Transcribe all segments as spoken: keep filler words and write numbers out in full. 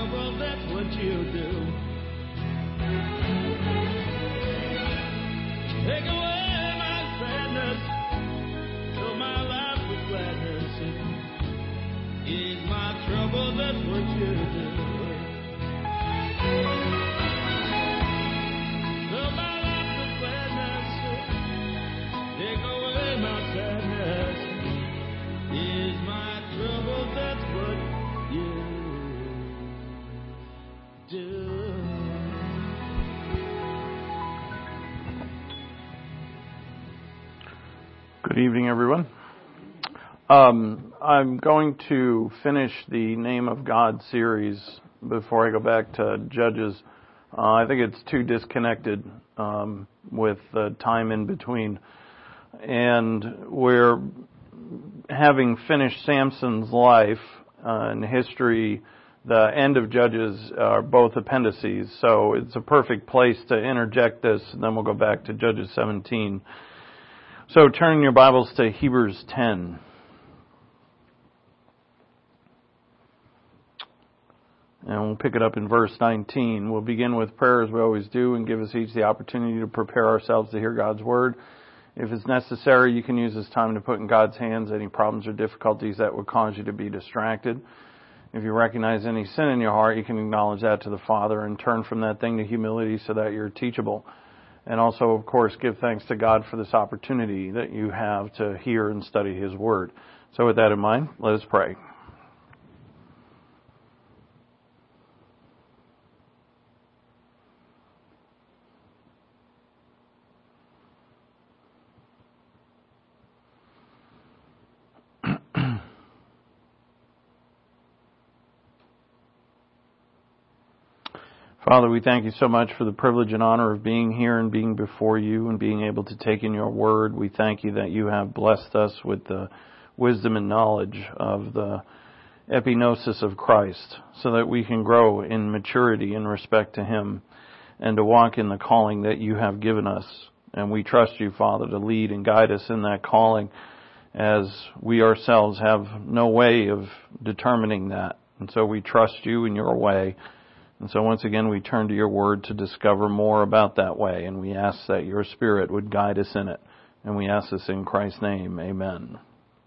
trouble, that's what you do. Take away my sadness, fill my life with gladness. Ease my trouble, that's what you do. Fill my life with gladness, take away my sadness. Ease my trouble, that's what you do. Good evening, everyone. Um, I'm going to finish the Name of God series before I go back to Judges. Uh, I think it's too disconnected um, with the time in between. And we're having finished Samson's life uh, and history. The end of Judges are both appendices, so it's a perfect place to interject this, and then we'll go back to Judges seventeen. So turn your Bibles to Hebrews ten. And we'll pick it up in verse nineteen. We'll begin with prayer as we always do and give us each the opportunity to prepare ourselves to hear God's Word. If it's necessary, you can use this time to put in God's hands any problems or difficulties that would cause you to be distracted. If you recognize any sin in your heart, you can acknowledge that to the Father and turn from that thing to humility so that you're teachable. And also, of course, give thanks to God for this opportunity that you have to hear and study His Word. So with that in mind, let us pray. Father, we thank you so much for the privilege and honor of being here and being before you and being able to take in your word. We thank you that you have blessed us with the wisdom and knowledge of the epignosis of Christ so that we can grow in maturity in respect to Him and to walk in the calling that you have given us. And we trust you, Father, to lead and guide us in that calling as we ourselves have no way of determining that. And so we trust you in your way. And so once again, we turn to your word to discover more about that way, and we ask that your Spirit would guide us in it. And we ask this in Christ's name. Amen.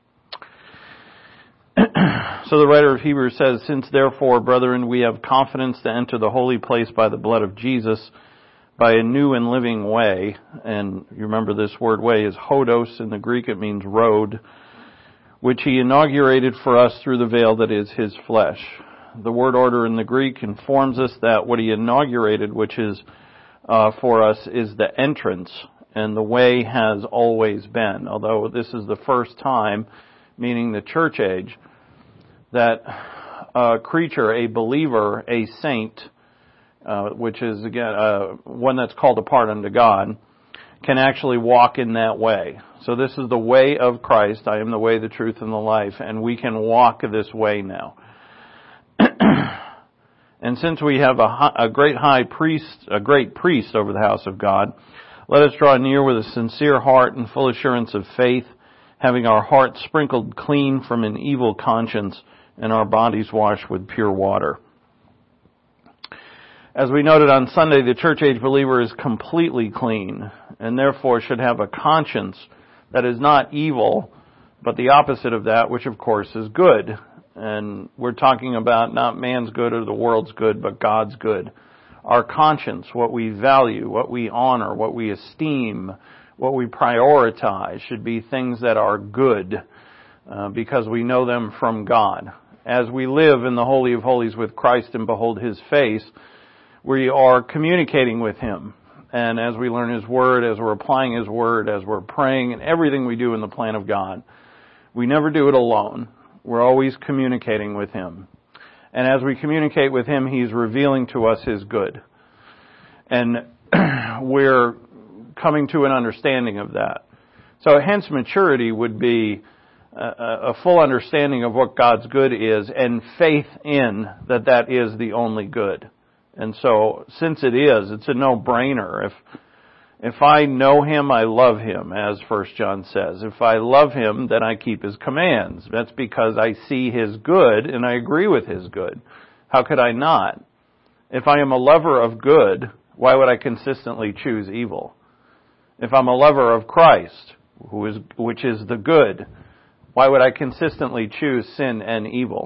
So the writer of Hebrews says, "Since therefore, brethren, we have confidence to enter the holy place by the blood of Jesus, by a new and living way," and you remember this word way is hodos in the Greek, it means road, "which he inaugurated for us through the veil that is his flesh." The word order in the Greek informs us that what he inaugurated, which is uh, for us, is the entrance, and the way has always been. Although this is the first time, meaning the church age, that a creature, a believer, a saint, uh, which is again uh, one that's called apart unto God, can actually walk in that way. So this is the way of Christ. I am the way, the truth, and the life, and we can walk this way now. And since we have a, a great high priest, a great priest over the house of God, let us draw near with a sincere heart and full assurance of faith, having our hearts sprinkled clean from an evil conscience and our bodies washed with pure water. As we noted on Sunday, the church age believer is completely clean and therefore should have a conscience that is not evil, but the opposite of that, which of course is good. And we're talking about not man's good or the world's good, but God's good. Our conscience, what we value, what we honor, what we esteem, what we prioritize should be things that are good uh, because we know them from God. As we live in the Holy of Holies with Christ and behold His face, we are communicating with Him. And as we learn His Word, as we're applying His Word, as we're praying, and everything we do in the plan of God, we never do it alone. We're always communicating with Him. And as we communicate with Him, He's revealing to us His good. And we're coming to an understanding of that. So hence maturity would be a, a full understanding of what God's good is and faith in that that is the only good. And so since it is, it's a no-brainer. If If I know Him, I love Him, as First John says. If I love Him, then I keep His commands. That's because I see His good and I agree with His good. How could I not? If I am a lover of good, why would I consistently choose evil? If I'm a lover of Christ, who is, which is the good, why would I consistently choose sin and evil?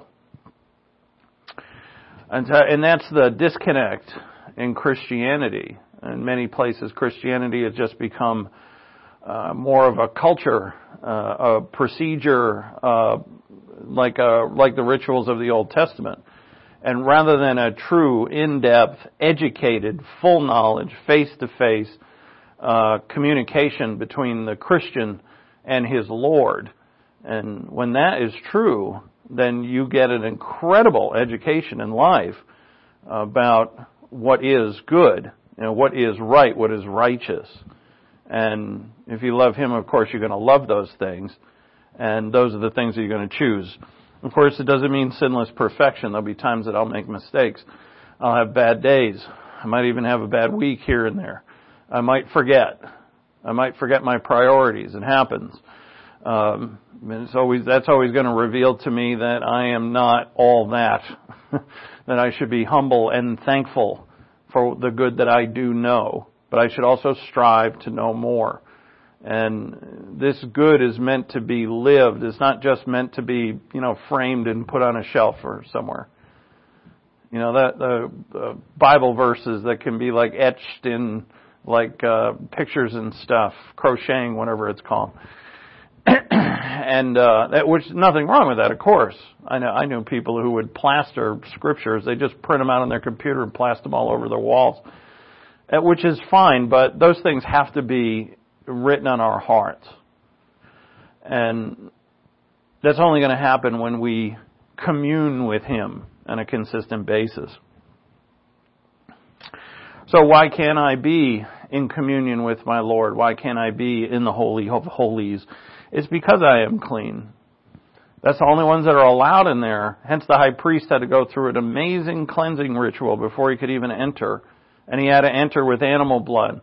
And, so, and that's the disconnect in Christianity. In many places, Christianity has just become uh, more of a culture, uh, a procedure, uh, like a, like the rituals of the Old Testament. And rather than a true, in-depth, educated, full knowledge, face-to-face uh, communication between the Christian and his Lord. And when that is true, then you get an incredible education in life about what is good, you know, what is right, what is righteous. And if you love Him, of course, you're going to love those things. And those are the things that you're going to choose. Of course, it doesn't mean sinless perfection. There'll be times that I'll make mistakes. I'll have bad days. I might even have a bad week here and there. I might forget. I might forget my priorities. It happens. Um, and it's always, that's always going to reveal to me that I am not all that. That I should be humble and thankful for the good that I do know. But I should also strive to know more. And this good is meant to be lived. It's not just meant to be, you know, framed and put on a shelf or somewhere. You know, that the, the Bible verses that can be like etched in like uh, pictures and stuff, crocheting, whatever it's called. And uh, that, which nothing wrong with that, of course. I know I knew people who would plaster scriptures. They just print them out on their computer and plaster them all over their walls, which is fine. But those things have to be written on our hearts. And that's only going to happen when we commune with Him on a consistent basis. So why can't I be in communion with my Lord? Why can't I be in the Holy of Holies? It's because I am clean. That's the only ones that are allowed in there. Hence the high priest had to go through an amazing cleansing ritual before he could even enter. And he had to enter with animal blood.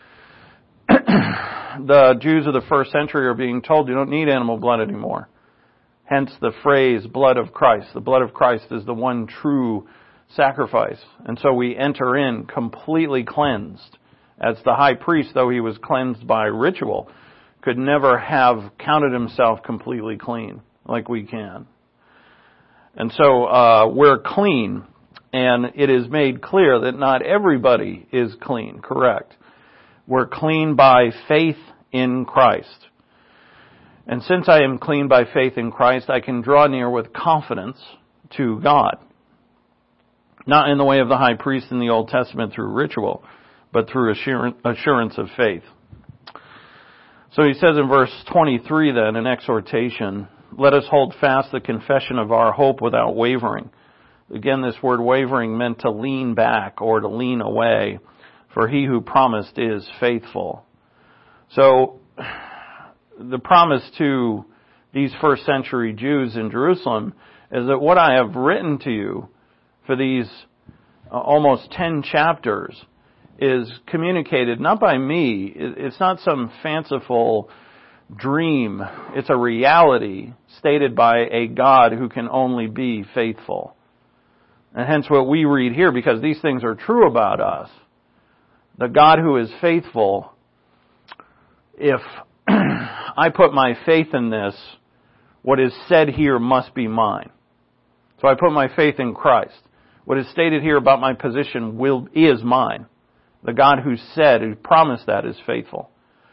The Jews of the first century are being told you don't need animal blood anymore. Hence the phrase, blood of Christ. The blood of Christ is the one true sacrifice. And so we enter in completely cleansed. As the high priest, though he was cleansed by ritual, could never have counted himself completely clean like we can. And so uh, we're clean, and it is made clear that not everybody is clean, correct? We're clean by faith in Christ. And since I am clean by faith in Christ, I can draw near with confidence to God. Not in the way of the high priest in the Old Testament through ritual, but through assurance of faith. So he says in verse twenty-three then, an exhortation, let us hold fast the confession of our hope without wavering. Again, this word wavering meant to lean back or to lean away, for he who promised is faithful. So the promise to these first century Jews in Jerusalem is that what I have written to you for these uh, almost ten chapters is communicated not by me. It's not some fanciful dream. It's a reality stated by a God who can only be faithful. And hence what we read here, because these things are true about us. The God who is faithful, if I put my faith in this, what is said here must be mine. So I put my faith in Christ. What is stated here about my position will is mine. The God who said, who promised that, is faithful.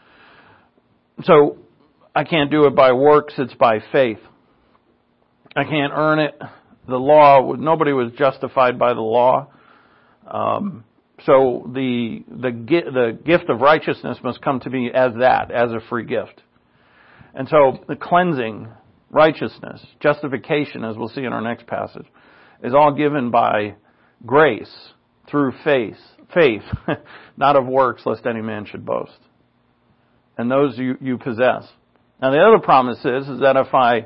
So I can't do it by works, it's by faith. I can't earn it. The law, nobody was justified by the law. Um, so the, the, the gift of righteousness must come to me as that, as a free gift. And so the cleansing, righteousness, justification, as we'll see in our next passage, is all given by grace through faith. Faith, not of works, lest any man should boast. And those you, you possess. Now the other promise is, is that if I,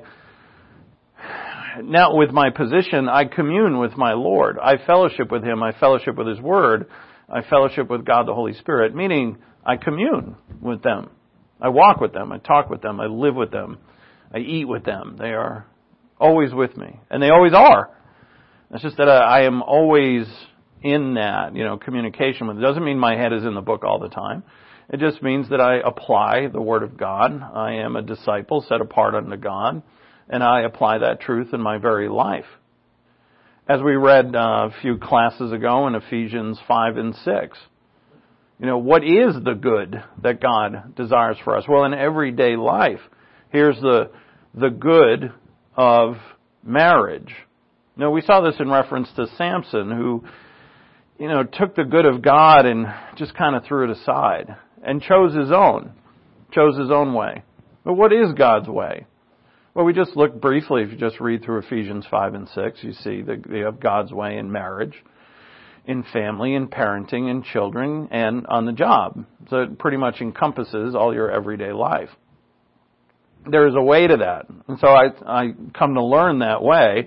now with my position, I commune with my Lord. I fellowship with Him. I fellowship with His Word. I fellowship with God the Holy Spirit, meaning I commune with them. I walk with them. I talk with them. I live with them. I eat with them. They are always with me. And they always are. It's just that I am always in that, you know, communication with it. It doesn't mean my head is in the book all the time. It just means that I apply the Word of God. I am a disciple set apart unto God, and I apply that truth in my very life. As we read uh, a few classes ago in Ephesians five and six, you know, what is the good that God desires for us? Well, in everyday life, here's the the good of marriage. You know, we saw this in reference to Samson, who, you know, took the good of God and just kind of threw it aside and chose his own, chose his own way. But what is God's way? Well, we just look briefly, if you just read through Ephesians five and six, you see that you have God's way in marriage, in family, in parenting, in children, and on the job. So it pretty much encompasses all your everyday life. There is a way to that. And so I, I come to learn that way.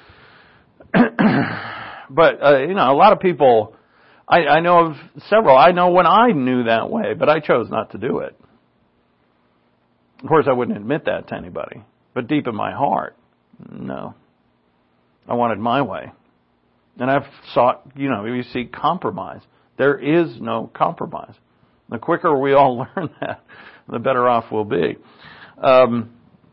But, uh, you know, a lot of people, I, I know of several, I know when I knew that way, but I chose not to do it. Of course, I wouldn't admit that to anybody. But deep in my heart, no. I wanted my way. And I've sought, you know, you see compromise. There is no compromise. The quicker we all learn that, the better off we'll be. Um,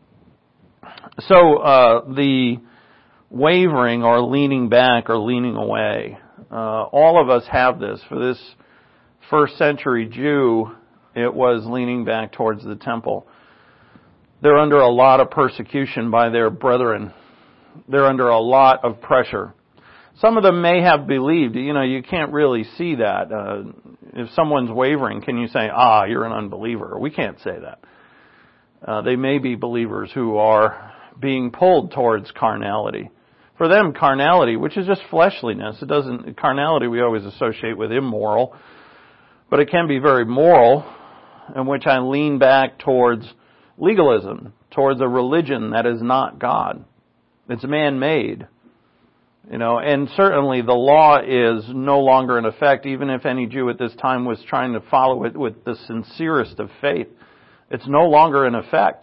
so uh, the wavering or leaning back or leaning away, uh, all of us have this. For this first century Jew, it was leaning back towards the temple. They're under a lot of persecution by their brethren. They're under a lot of pressure. Some of them may have believed, you know, you can't really see that. Uh, if someone's wavering, can you say, ah, you're an unbeliever? We can't say that. Uh, they may be believers who are being pulled towards carnality. For them, carnality, which is just fleshliness, it doesn't, carnality we always associate with immoral, but it can be very moral, in which I lean back towards legalism, towards a religion that is not God. It's man-made. You know, and certainly the law is no longer in effect, even if any Jew at this time was trying to follow it with the sincerest of faith. It's no longer in effect.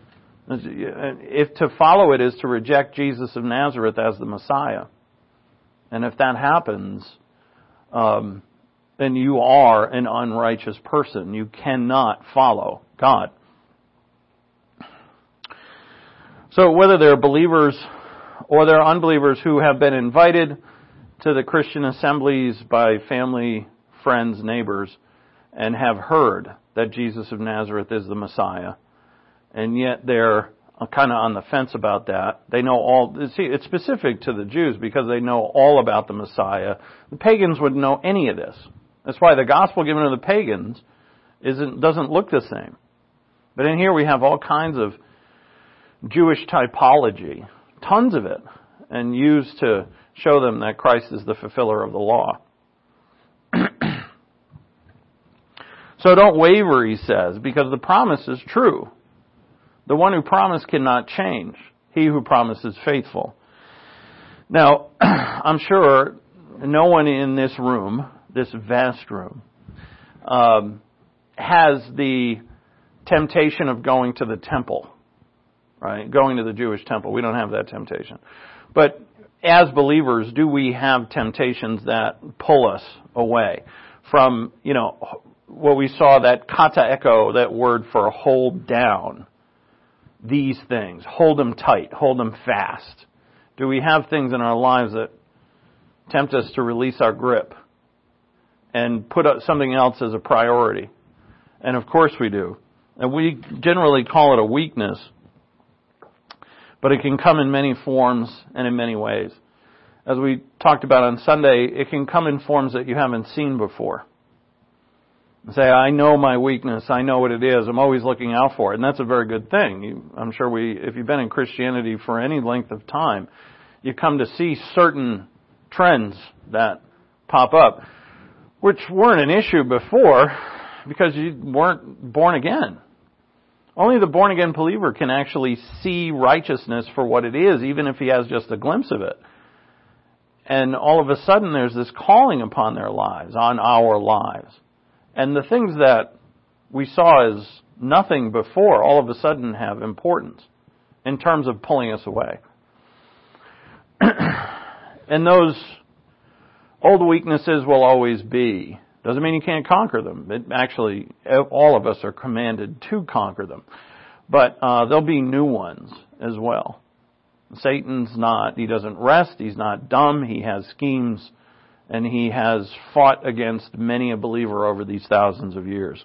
If to follow it is to reject Jesus of Nazareth as the Messiah. And if that happens, um, then you are an unrighteous person. You cannot follow God. So whether they're believers or they're unbelievers who have been invited to the Christian assemblies by family, friends, neighbors, and have heard that Jesus of Nazareth is the Messiah, and yet they're kind of on the fence about that. They know all, see, it's specific to the Jews because they know all about the Messiah. The pagans wouldn't know any of this. That's why the gospel given to the pagans isn't, doesn't look the same. But in here we have all kinds of Jewish typology, tons of it, and used to show them that Christ is the fulfiller of the law. So don't waver, he says, because the promise is true. The one who promised cannot change. He who promised is faithful. Now, I'm sure no one in this room, this vast room, um, has the temptation of going to the temple. Right? Going to the Jewish temple. We don't have that temptation. But as believers, do we have temptations that pull us away from, you know, what we saw, that kata echo, that word for hold down. These things. Hold them tight. Hold them fast. Do we have things in our lives that tempt us to release our grip and put something else as a priority? And of course we do. And we generally call it a weakness. But it can come in many forms and in many ways. As we talked about on Sunday, it can come in forms that you haven't seen before. Say, I know my weakness. I know what it is. I'm always looking out for it. And that's a very good thing. You, I'm sure we, if you've been in Christianity for any length of time, you come to see certain trends that pop up, which weren't an issue before because you weren't born again. Only the born-again believer can actually see righteousness for what it is, even if he has just a glimpse of it. And all of a sudden there's this calling upon their lives, on our lives. And the things that we saw as nothing before all of a sudden have importance in terms of pulling us away. And those old weaknesses will always be. Doesn't mean you can't conquer them. It actually, all of us are commanded to conquer them. But uh, there'll be new ones as well. Satan's not, he doesn't rest, he's not dumb, he has schemes, and he has fought against many a believer over these thousands of years.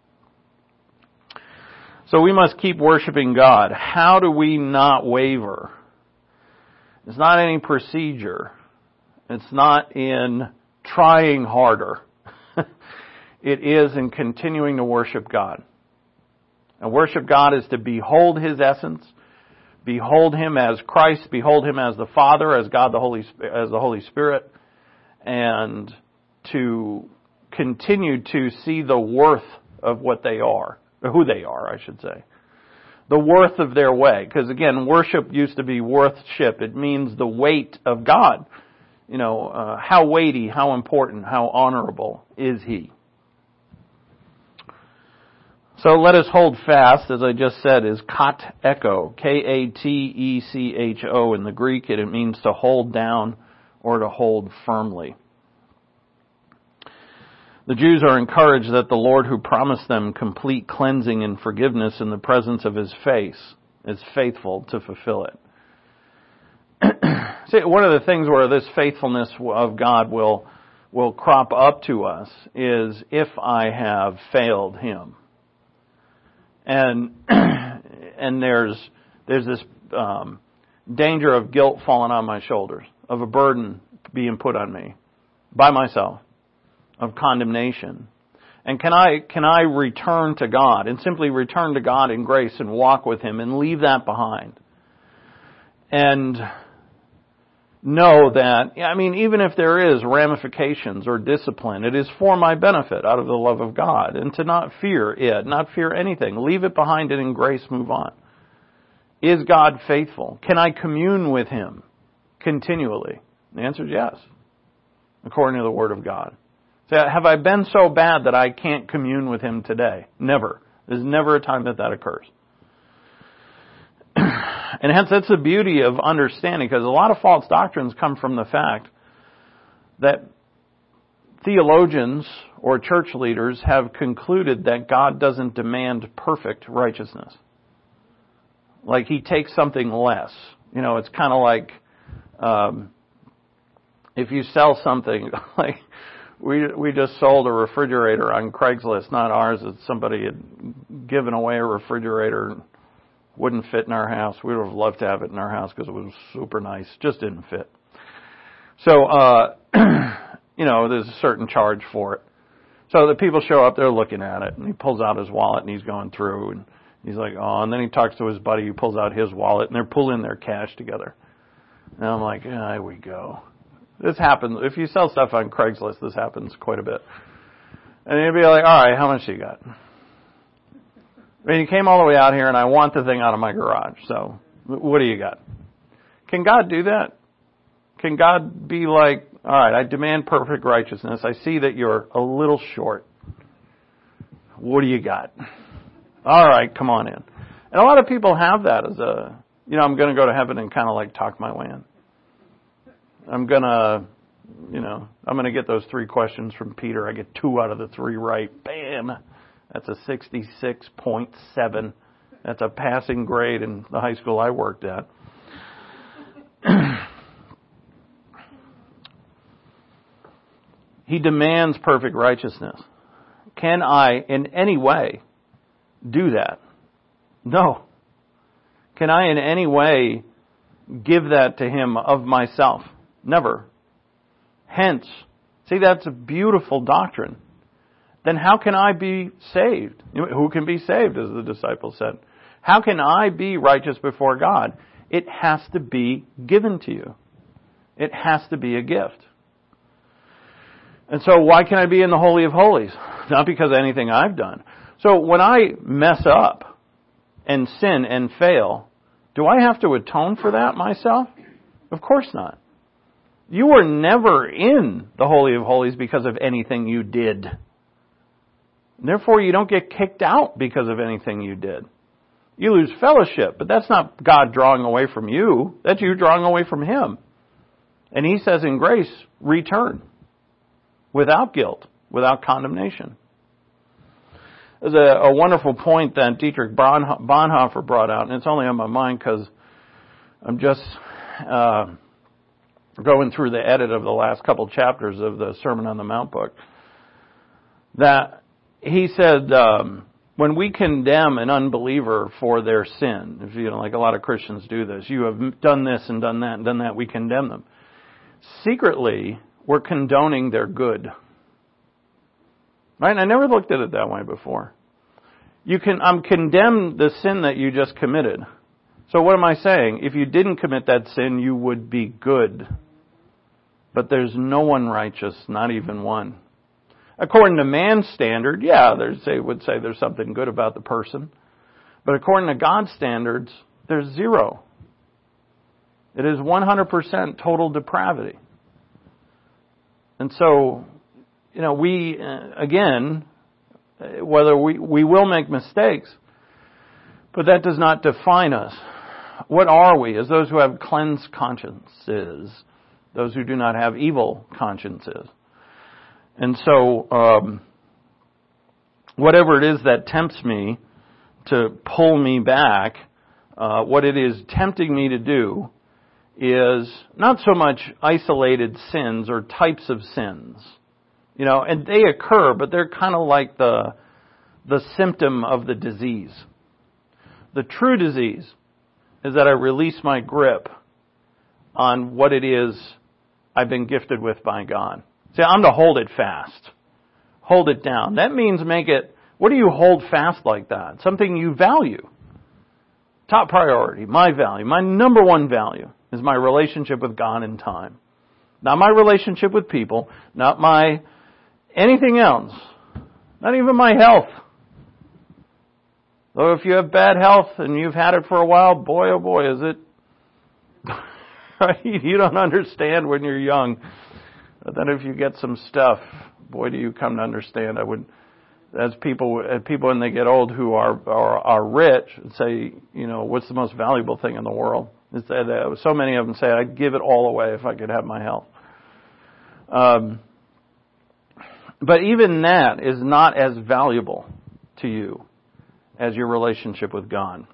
So we must keep worshiping God. How do we not waver? It's not any procedure. It's not in trying harder. It is in continuing to worship God. And worship God is to behold His essence, behold Him as Christ, behold Him as the Father, as God the Holy, as the Holy Spirit, and to continue to see the worth of what they are, or who they are, I should say. The worth of their way. Because again, worship used to be worthship. It means the weight of God. You know, uh, how weighty, how important, how honorable is He. So let us hold fast, as I just said, is kat echo, K A T E C H O in the Greek, and it means to hold down or to hold firmly. The Jews are encouraged that the Lord who promised them complete cleansing and forgiveness in the presence of His face is faithful to fulfill it. See, one of the things where this faithfulness of God will will crop up to us is if I have failed Him. And and there's there's this um, danger of guilt falling on my shoulders, of a burden being put on me by myself, of condemnation. And can I can I return to God and simply return to God in grace and walk with Him and leave that behind? And know that, I mean, even if there is ramifications or discipline, it is for my benefit out of the love of God. And to not fear it, not fear anything. Leave it behind and in grace move on. Is God faithful? Can I commune with Him continually? The answer is yes, according to the Word of God. So have I been so bad that I can't commune with Him today? Never. There's never a time that that occurs. And hence that's the beauty of understanding, because a lot of false doctrines come from the fact that theologians or church leaders have concluded that God doesn't demand perfect righteousness. Like He takes something less. You know, it's kind of like um, if you sell something, like we we just sold a refrigerator on Craigslist, not ours. It's somebody had given away a refrigerator. Wouldn't fit in our house. We would have loved to have it in our house because it was super nice. Just didn't fit. So, uh, you know, there's a certain charge for it. So the people show up, they're looking at it, and he pulls out his wallet and he's going through, and he's like, oh, and then he talks to his buddy who pulls out his wallet, and they're pulling their cash together. And I'm like, yeah, here we go. This happens. If you sell stuff on Craigslist, this happens quite a bit. And he'd be like, all right, how much you got? I mean, you came all the way out here, and I want the thing out of my garage. So, what do you got? Can God do that? Can God be like, all right, I demand perfect righteousness. I see that you're a little short. What do you got? All right, come on in. And a lot of people have that as a, you know, I'm going to go to heaven and kind of like talk my way in. I'm going to, you know, I'm going to get those three questions from Peter. I get two out of the three right. Bam. That's a sixty-six point seven. That's a passing grade in the high school I worked at. He demands perfect righteousness. Can I in any way do that? No. Can I in any way give that to Him of myself? Never. Hence, see, that's a beautiful doctrine. Then how can I be saved? Who can be saved, as the disciples said? How can I be righteous before God? It has to be given to you. It has to be a gift. And so why can I be in the Holy of Holies? Not because of anything I've done. So when I mess up and sin and fail, do I have to atone for that myself? Of course not. You were never in the Holy of Holies because of anything you did. Therefore, you don't get kicked out because of anything you did. You lose fellowship, but that's not God drawing away from you. That's you drawing away from Him. And he says in grace, return. Without guilt, without condemnation. There's a, a wonderful point that Dietrich Bonhoeffer brought out, and it's only on my mind because I'm just uh, going through the edit of the last couple chapters of the Sermon on the Mount book. That he said, um, when we condemn an unbeliever for their sin, if you know, like a lot of Christians do this, you have done this and done that and done that, we condemn them. Secretly, we're condoning their good. Right? And I never looked at it that way before. You can, I'm condemned the sin that you just committed. So what am I saying? If you didn't commit that sin, you would be good. But there's no one righteous, not even one. According to man's standard, yeah, they would say there's something good about the person. But according to God's standards, there's zero. It is one hundred percent total depravity. And so, you know, we, uh, again, whether we, we will make mistakes, but that does not define us. What are we? As those who have cleansed consciences, those who do not have evil consciences. And so, um, whatever it is that tempts me to pull me back, uh, what it is tempting me to do is not so much isolated sins or types of sins. You know, and they occur, but they're kind of like the the symptom of the disease. The true disease is that I release my grip on what it is I've been gifted with by God. See, I'm to hold it fast. Hold it down. That means make it, what do you hold fast like that? Something you value. Top priority, my value, my number one value is my relationship with God and time. Not my relationship with people, not my anything else. Not even my health. Though if you have bad health and you've had it for a while, boy oh boy is it. You don't understand when you're young. But then if you get some stuff, boy do you come to understand. I would, as people, as people when they get old who are, are, are rich, say, you know, what's the most valuable thing in the world? It's that, uh, so many of them say, I'd give it all away if I could have my health. Um, but even that is not as valuable to you as your relationship with God.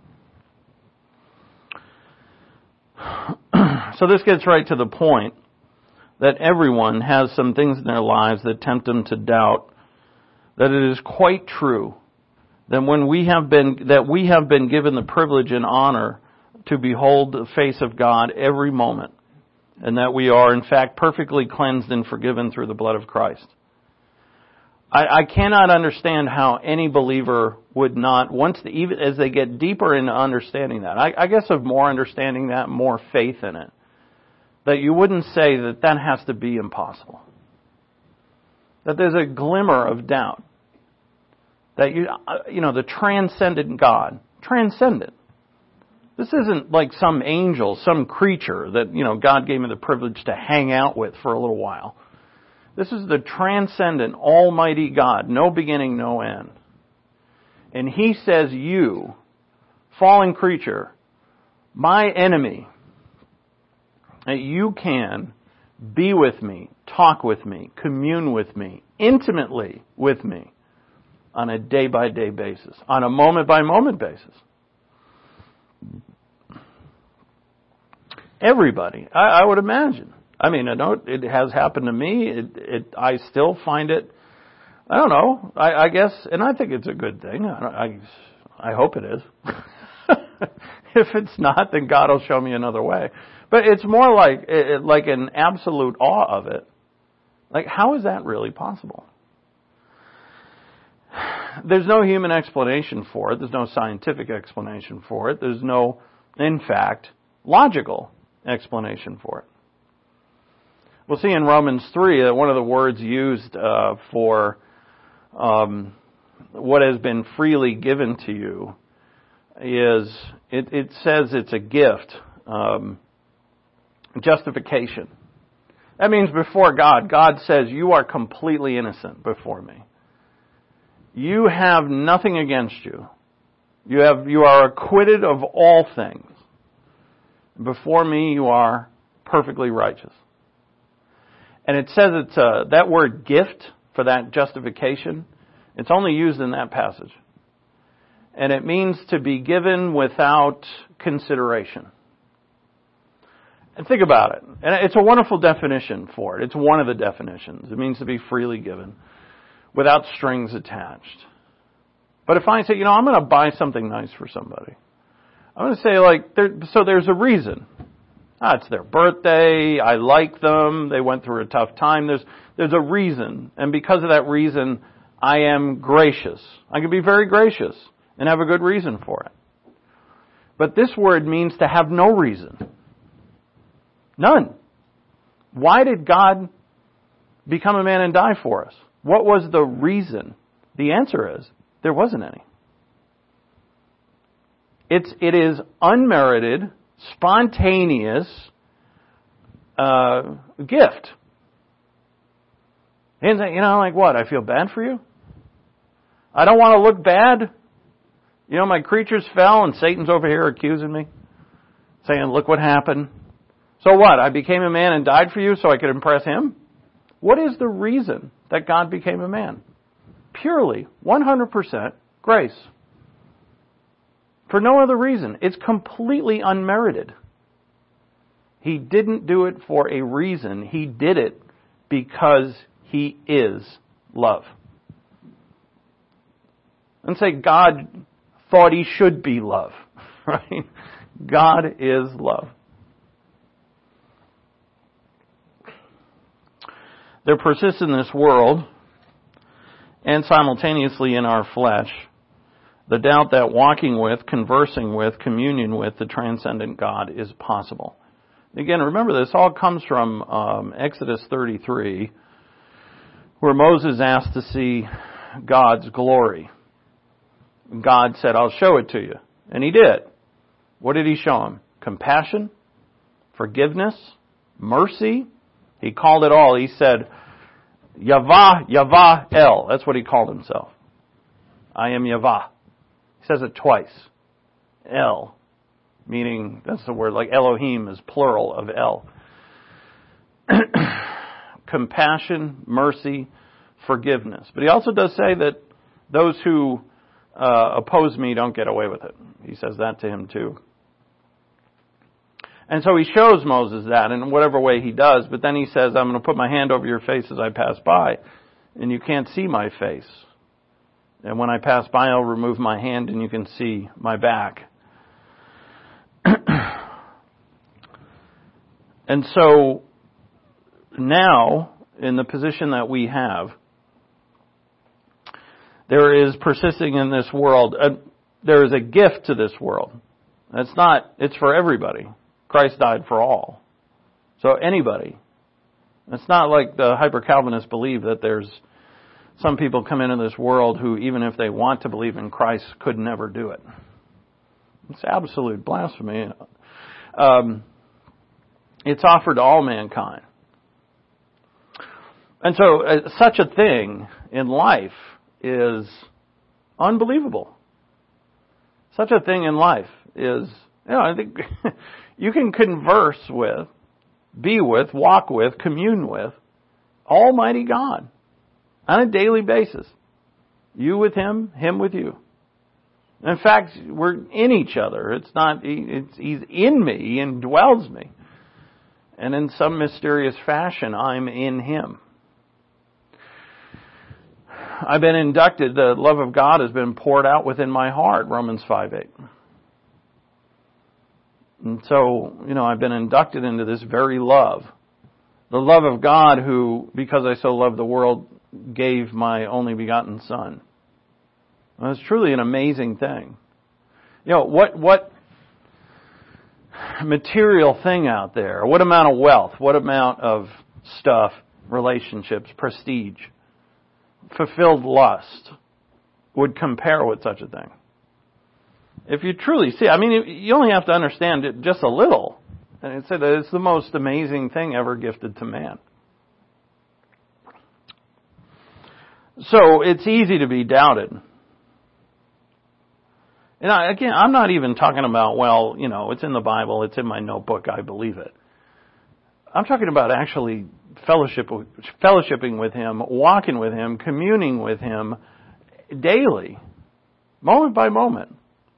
So this gets right to the point that everyone has some things in their lives that tempt them to doubt that it is quite true that when we have been that we have been given the privilege and honor to behold the face of God every moment, and that we are in fact perfectly cleansed and forgiven through the blood of Christ. I, I cannot understand how any believer would not, once the, even as they get deeper into understanding that, I, I guess of more understanding that, more faith in it, that you wouldn't say that that has to be impossible. That there's a glimmer of doubt. That you, you know, the transcendent God, transcendent. This isn't like some angel, some creature that, you know, God gave me the privilege to hang out with for a little while. This is the transcendent, almighty God, no beginning, no end. And He says, you, fallen creature, my enemy, that you can be with me, talk with me, commune with me, intimately with me on a day-by-day basis, on a moment-by-moment basis. Everybody, I, I would imagine. I mean, I know it has happened to me. It, it, I still find it, I don't know, I, I guess, and I think it's a good thing. I, I, I hope it is. If it's not, then God will show me another way. But it's more like, it, like an absolute awe of it. Like, how is that really possible? There's no human explanation for it. There's no scientific explanation for it. There's no, in fact, logical explanation for it. We'll see in Romans three that one of the words used uh, for um, what has been freely given to you is, it, it says it's a gift, um, justification. That means before God, God says you are completely innocent before me. You have nothing against you. You have, you are acquitted of all things. Before me, you are perfectly righteous. And it says it's uh, that word gift for that justification, it's only used in that passage. And it means to be given without consideration. And think about it. And it's a wonderful definition for it. It's one of the definitions. It means to be freely given, without strings attached. But if I say, you know, I'm going to buy something nice for somebody, I'm going to say, like, there, so there's a reason. Ah, it's their birthday, I like them, they went through a tough time. There's there's a reason. And because of that reason, I am gracious. I can be very gracious and have a good reason for it. But this word means to have no reason. None. Why did God become a man and die for us? What was the reason? The answer is, there wasn't any. It's, it is unmerited, spontaneous uh, gift. And you know, like what? I feel bad for you? I don't want to look bad. You know, my creatures fell and Satan's over here accusing me, saying, look what happened. So what? I became a man and died for you so I could impress him? What is the reason that God became a man? Purely, one hundred percent grace. For no other reason. It's completely unmerited. He didn't do it for a reason. He did it because He is love. And say God thought He should be love. Right? God is love. There persists in this world, and simultaneously in our flesh, the doubt that walking with, conversing with, communion with the transcendent God is possible. Again, remember this all comes from um, Exodus thirty-three, where Moses asked to see God's glory. God said, I'll show it to you. And He did. What did He show him? Compassion, forgiveness, mercy. He called it all. He said, Yavah, Yavah, El. That's what He called Himself. I am Yavah. He says it twice. El, meaning, that's the word, like Elohim is plural of El. Compassion, mercy, forgiveness. But He also does say that those who uh, oppose me don't get away with it. He says that to him too. And so He shows Moses that in whatever way He does, but then He says, I'm going to put my hand over your face as I pass by, and you can't see my face. And when I pass by, I'll remove my hand and you can see my back. And so now, in the position that we have, there is persisting in this world, uh, there is a gift to this world. It's not, it's for everybody. Christ died for all. So anybody. It's not like the hyper-Calvinists believe that there's some people come into this world who, even if they want to believe in Christ, could never do it. It's absolute blasphemy. Um, it's offered to all mankind. And so uh, such a thing in life is unbelievable. Such a thing in life is, you know, I think you can converse with, be with, walk with, commune with Almighty God on a daily basis. You with Him, Him with you. In fact, we're in each other. It's not, it's, He's in me, He indwells me. And in some mysterious fashion, I'm in Him. I've been inducted, the love of God has been poured out within my heart, Romans five eight. And so, you know, I've been inducted into this very love. The love of God who, because I so love the world, gave my only begotten Son. Well, it's truly an amazing thing. You know, what, what material thing out there, what amount of wealth, what amount of stuff, relationships, prestige, fulfilled lust would compare with such a thing? If you truly see, I mean, you only have to understand it just a little. And it said that it's the most amazing thing ever gifted to man. So it's easy to be doubted. And I, again, I'm not even talking about, well, you know, it's in the Bible, it's in my notebook, I believe it. I'm talking about actually fellowship, fellowshipping with Him, walking with Him, communing with Him daily, moment by moment.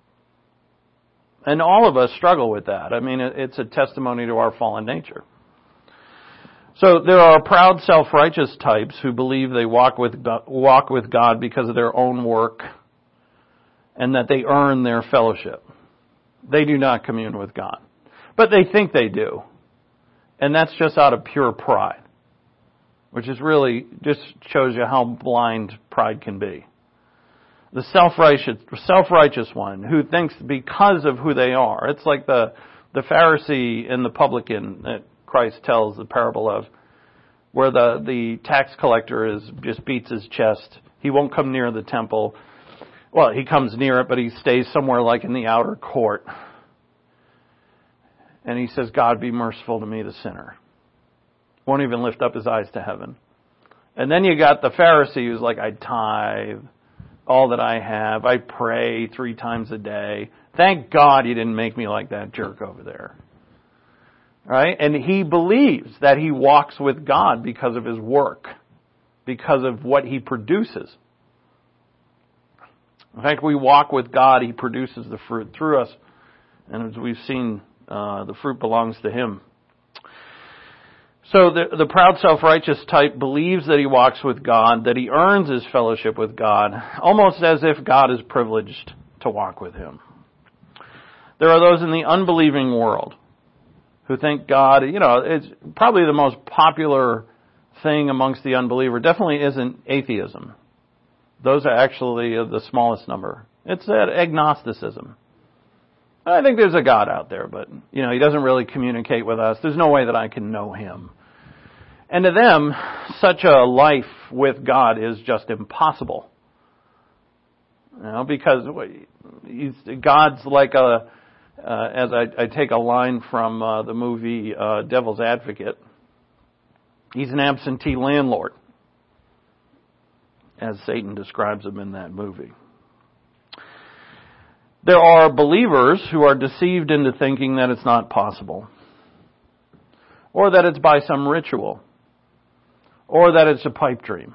And all of us struggle with that. I mean, it's a testimony to our fallen nature. So there are proud, self-righteous types who believe they walk with walk with God because of their own work and that they earn their fellowship. They do not commune with God. But they think they do. And that's just out of pure pride, which is really just shows you how blind pride can be. The self-righteous, self-righteous one who thinks because of who they are. It's like the, the Pharisee and the publican that Christ tells the parable of, where the, the tax collector is just beats his chest. He won't come near the temple. Well, he comes near it, but he stays somewhere like in the outer court. And he says, God, be merciful to me, the sinner. Won't even lift up his eyes to heaven. And then you got the Pharisee who's like, I tithe all that I have. I pray three times a day. Thank God you didn't make me like that jerk over there. Right? And he believes that he walks with God because of his work, because of what he produces. In fact, we walk with God, He produces the fruit through us. And as we've seen, uh, the fruit belongs to Him. So the, the proud self-righteous type believes that he walks with God, that he earns his fellowship with God, almost as if God is privileged to walk with him. There are those in the unbelieving world who think God, you know, it's probably the most popular thing amongst the unbeliever. Definitely isn't atheism. Those are actually the smallest number. It's that agnosticism. I think there's a God out there, but, you know, He doesn't really communicate with us. There's no way that I can know Him. And to them, such a life with God is just impossible. You know, because he's, God's like a, uh, as I, I take a line from uh, the movie uh, Devil's Advocate, He's an absentee landlord, as Satan describes him in that movie. There are believers who are deceived into thinking that it's not possible, or that it's by some ritual, or that it's a pipe dream.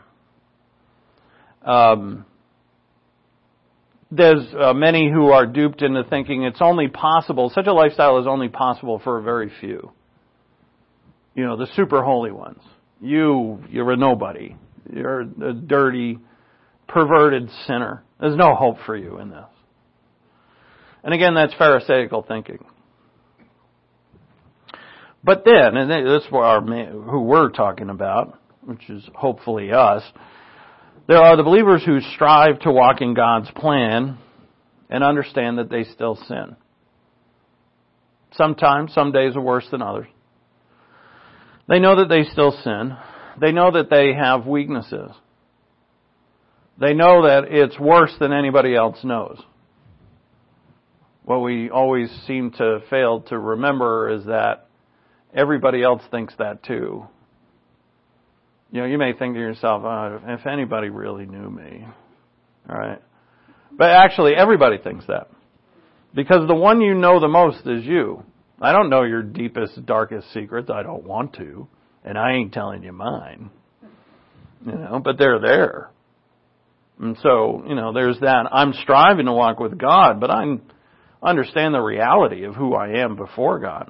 Um, there's uh, many who are duped into thinking it's only possible, such a lifestyle is only possible for a very few. You know, the super holy ones. You, you're a nobody. You're a dirty, perverted sinner. There's no hope for you in this. And again, that's Pharisaical thinking. But then, and this is our, who we're talking about, which is hopefully us, there are the believers who strive to walk in God's plan and understand that they still sin. Sometimes, some days are worse than others. They know that they still sin. They know that they have weaknesses. They know that it's worse than anybody else knows. What we always seem to fail to remember is that everybody else thinks that too. You know, you may think to yourself, oh, if anybody really knew me. All right. But actually, everybody thinks that. Because the one you know the most is you. I don't know your deepest, darkest secrets. I don't want to. And I ain't telling you mine. You know, but they're there. And so, you know, there's that. I'm striving to walk with God, but I understand the reality of who I am before God.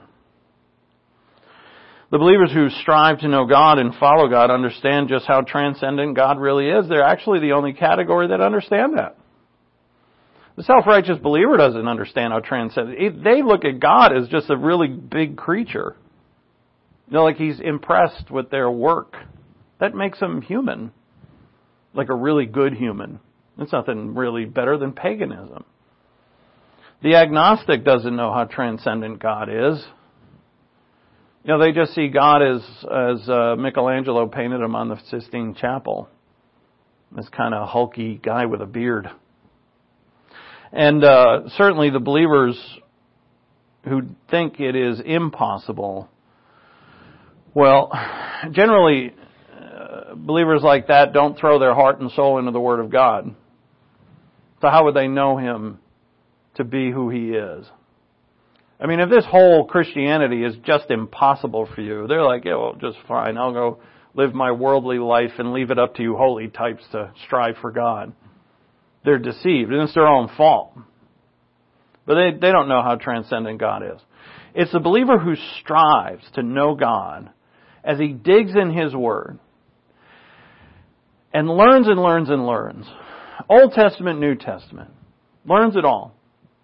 The believers who strive to know God and follow God understand just how transcendent God really is. They're actually the only category that understand that. The self-righteous believer doesn't understand how transcendent. They look at God as just a really big creature. You know, like He's impressed with their work. That makes them human. Like a really good human. It's nothing really better than paganism. The agnostic doesn't know how transcendent God is. You know, they just see God as as uh, Michelangelo painted him on the Sistine Chapel. This kind of hulky guy with a beard. And uh, certainly the believers who think it is impossible, well, generally uh, believers like that don't throw their heart and soul into the Word of God. So how would they know Him to be who He is? I mean, if this whole Christianity is just impossible for you, they're like, yeah, well, just fine. I'll go live my worldly life and leave it up to you holy types to strive for God. They're deceived, and it's their own fault. But they, they don't know how transcendent God is. It's the believer who strives to know God as he digs in His Word and learns and learns and learns. Old Testament, New Testament. Learns it all.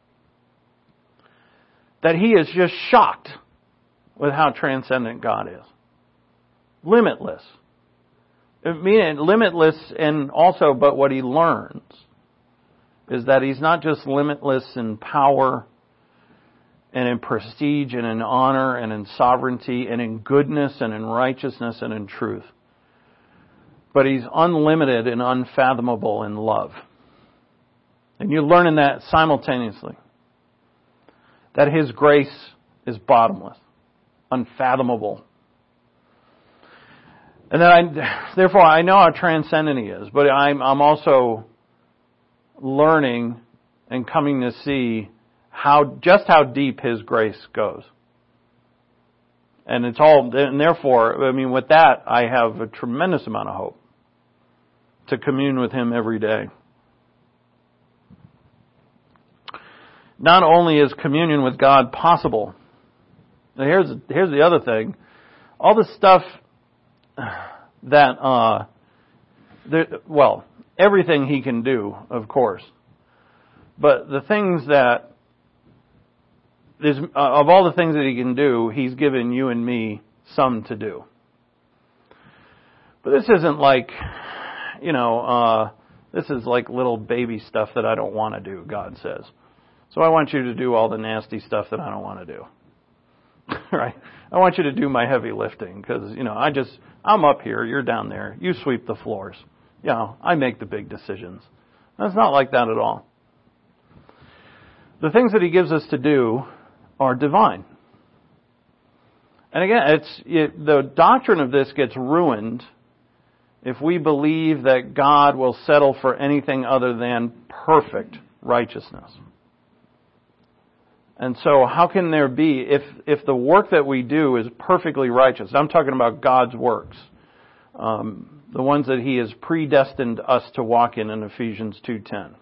That he is just shocked with how transcendent God is. Limitless. I mean, limitless and also, but what he learns is that He's not just limitless in power and in prestige and in honor and in sovereignty and in goodness and in righteousness and in truth. But He's unlimited and unfathomable in love. And you're learning that simultaneously. That His grace is bottomless, unfathomable. And then I, therefore I know how transcendent He is, but I'm, I'm also learning and coming to see how, just how deep His grace goes. And it's all, and therefore, I mean, with that, I have a tremendous amount of hope to commune with Him every day. Not only is communion with God possible, here's here's the other thing. All the stuff that, uh, there, well, everything He can do, of course. But the things that, there's, uh, of all the things that He can do, He's given you and me some to do. But this isn't like, you know, uh, this is like little baby stuff that I don't want to do, God says. So I want you to do all the nasty stuff that I don't want to do. Right? I want you to do my heavy lifting because, you know, I just, I'm up here, you're down there. You sweep the floors. You know, I make the big decisions. And it's not like that at all. The things that He gives us to do are divine. And again, it's it, the doctrine of this gets ruined if we believe that God will settle for anything other than perfect righteousness. And so how can there be, if if the work that we do is perfectly righteous, I'm talking about God's works, um, the ones that He has predestined us to walk in in Ephesians two ten.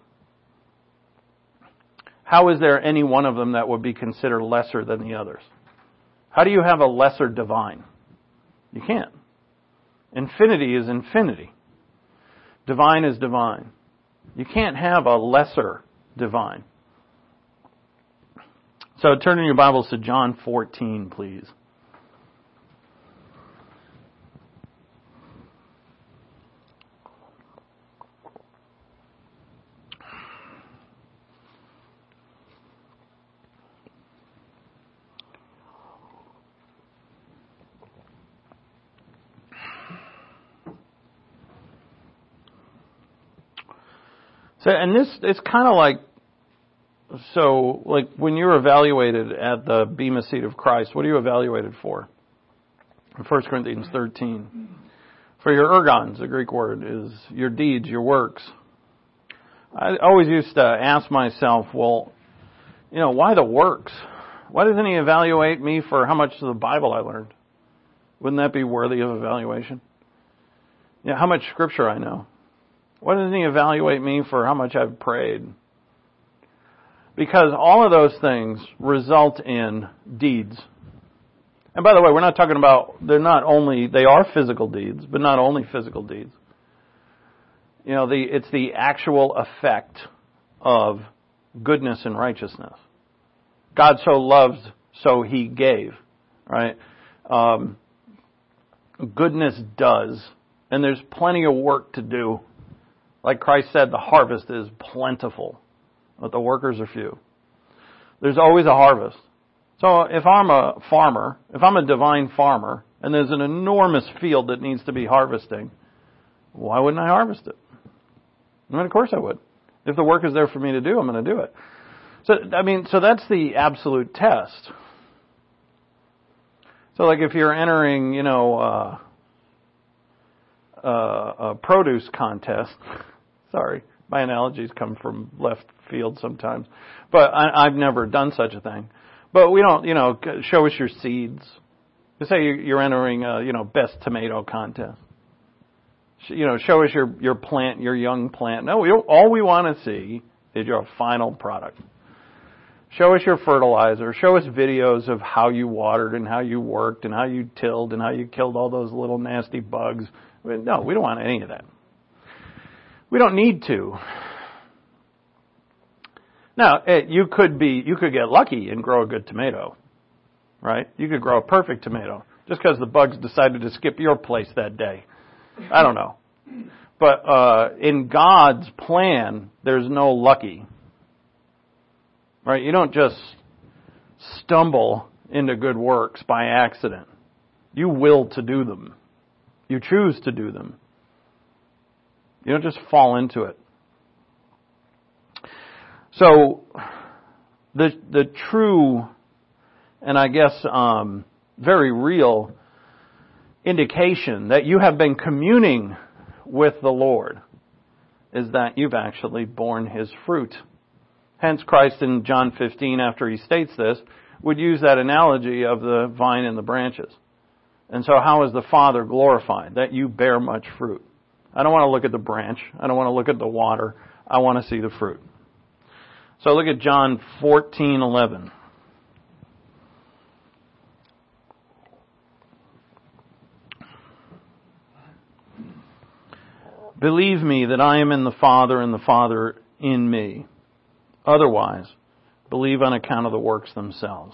How is there any one of them that would be considered lesser than the others? How do you have a lesser divine? You can't. Infinity is infinity. Divine is divine. You can't have a lesser divine. So turn in your Bibles to John fourteen, please. So, and this, it's kind of like, so, like, when you're evaluated at the Bema Seat of Christ, what are you evaluated for? In First Corinthians thirteen. For your ergons, the Greek word, is your deeds, your works. I always used to ask myself, well, you know, why the works? Why doesn't He evaluate me for how much of the Bible I learned? Wouldn't that be worthy of evaluation? Yeah, how much Scripture I know? Why doesn't He evaluate me for how much I've prayed? Because all of those things result in deeds. And by the way, we're not talking about, they're not only, they are physical deeds, but not only physical deeds. You know, the it's the actual effect of goodness and righteousness. God so loved, so He gave, right? Um, goodness does. And there's plenty of work to do. Like Christ said, the harvest is plentiful, but the workers are few. There's always a harvest. So if I'm a farmer, if I'm a divine farmer, and there's an enormous field that needs to be harvesting, why wouldn't I harvest it? I mean, of course I would. If the work is there for me to do, I'm going to do it. So, I mean, so that's the absolute test. So like if you're entering, you know, uh, uh, a produce contest, sorry, my analogies come from left field sometimes, but I, I've never done such a thing. But we don't, you know, show us your seeds. Just say you're entering a, you know, best tomato contest. You know, show us your, your plant, your young plant. No, we don't, all we want to see is your final product. Show us your fertilizer. Show us videos of how you watered and how you worked and how you tilled and how you killed all those little nasty bugs. No, we don't want any of that. We don't need to. Now, you could be, you could get lucky and grow a good tomato, right? You could grow a perfect tomato just because the bugs decided to skip your place that day. I don't know. But uh, in God's plan, there's no lucky. Right? You don't just stumble into good works by accident. You will to do them. You choose to do them. You don't just fall into it. So, the the true, and I guess um, very real indication that you have been communing with the Lord is that you've actually borne His fruit. Hence, Christ in John fifteen, after He states this, would use that analogy of the vine and the branches. And so how is the Father glorified? That you bear much fruit. I don't want to look at the branch. I don't want to look at the water. I want to see the fruit. So look at John fourteen eleven. Believe me that I am in the Father and the Father in me. Otherwise, believe on account of the works themselves.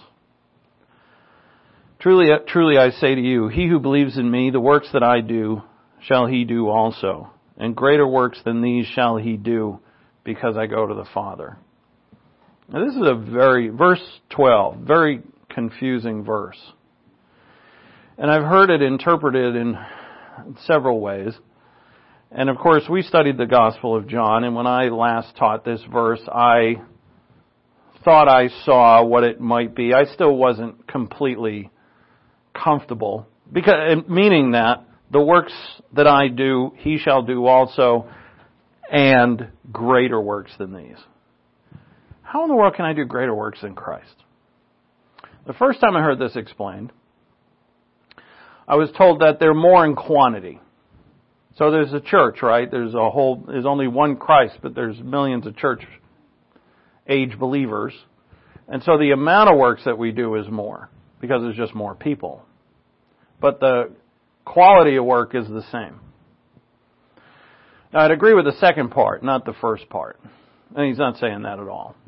Truly, truly I say to you, he who believes in me, the works that I do, shall he do also. And greater works than these shall he do, because I go to the Father. Now this is a very, verse twelve, very confusing verse. And I've heard it interpreted in several ways. And of course, we studied the Gospel of John, and when I last taught this verse, I thought I saw what it might be. I still wasn't completely comfortable, because meaning that the works that I do, he shall do also, and greater works than these. How in the world can I do greater works than Christ? The first time I heard this explained, I was told that they're more in quantity. So there's a church, right? There's a whole, there's only one Christ, but there's millions of church age believers. And so the amount of works that we do is more, because there's just more people. But the quality of work is the same. Now I'd agree with the second part, not the first part. And he's not saying that at all.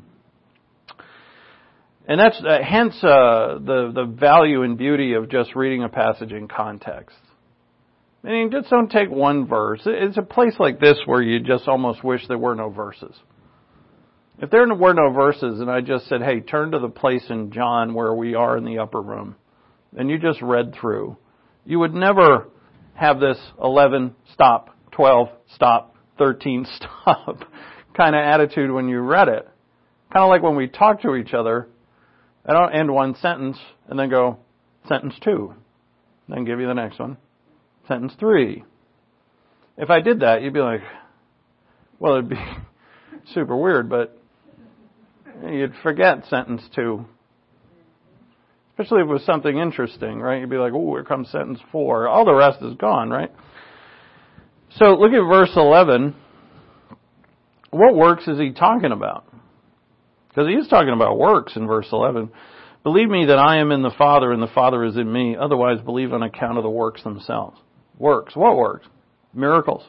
And that's, uh, hence, uh, the, the value and beauty of just reading a passage in context. Meaning, just don't take one verse. It's a place like this where you just almost wish there were no verses. If there were no verses and I just said, hey, turn to the place in John where we are in the upper room, and you just read through, you would never have this eleven, stop, twelve, stop, thirteen, stop kind of attitude when you read it. Kind of like when we talk to each other, I don't end one sentence and then go, sentence two, then give you the next one. Sentence three. If I did that, you'd be like, well, it'd be super weird, but you'd forget sentence two. Especially if it was something interesting, right? You'd be like, oh, here comes sentence four. All the rest is gone, right? So look at verse eleven. What works is he talking about? Because he is talking about works in verse eleven. Believe me that I am in the Father and the Father is in me. Otherwise, believe on account of the works themselves. Works. What works? Miracles.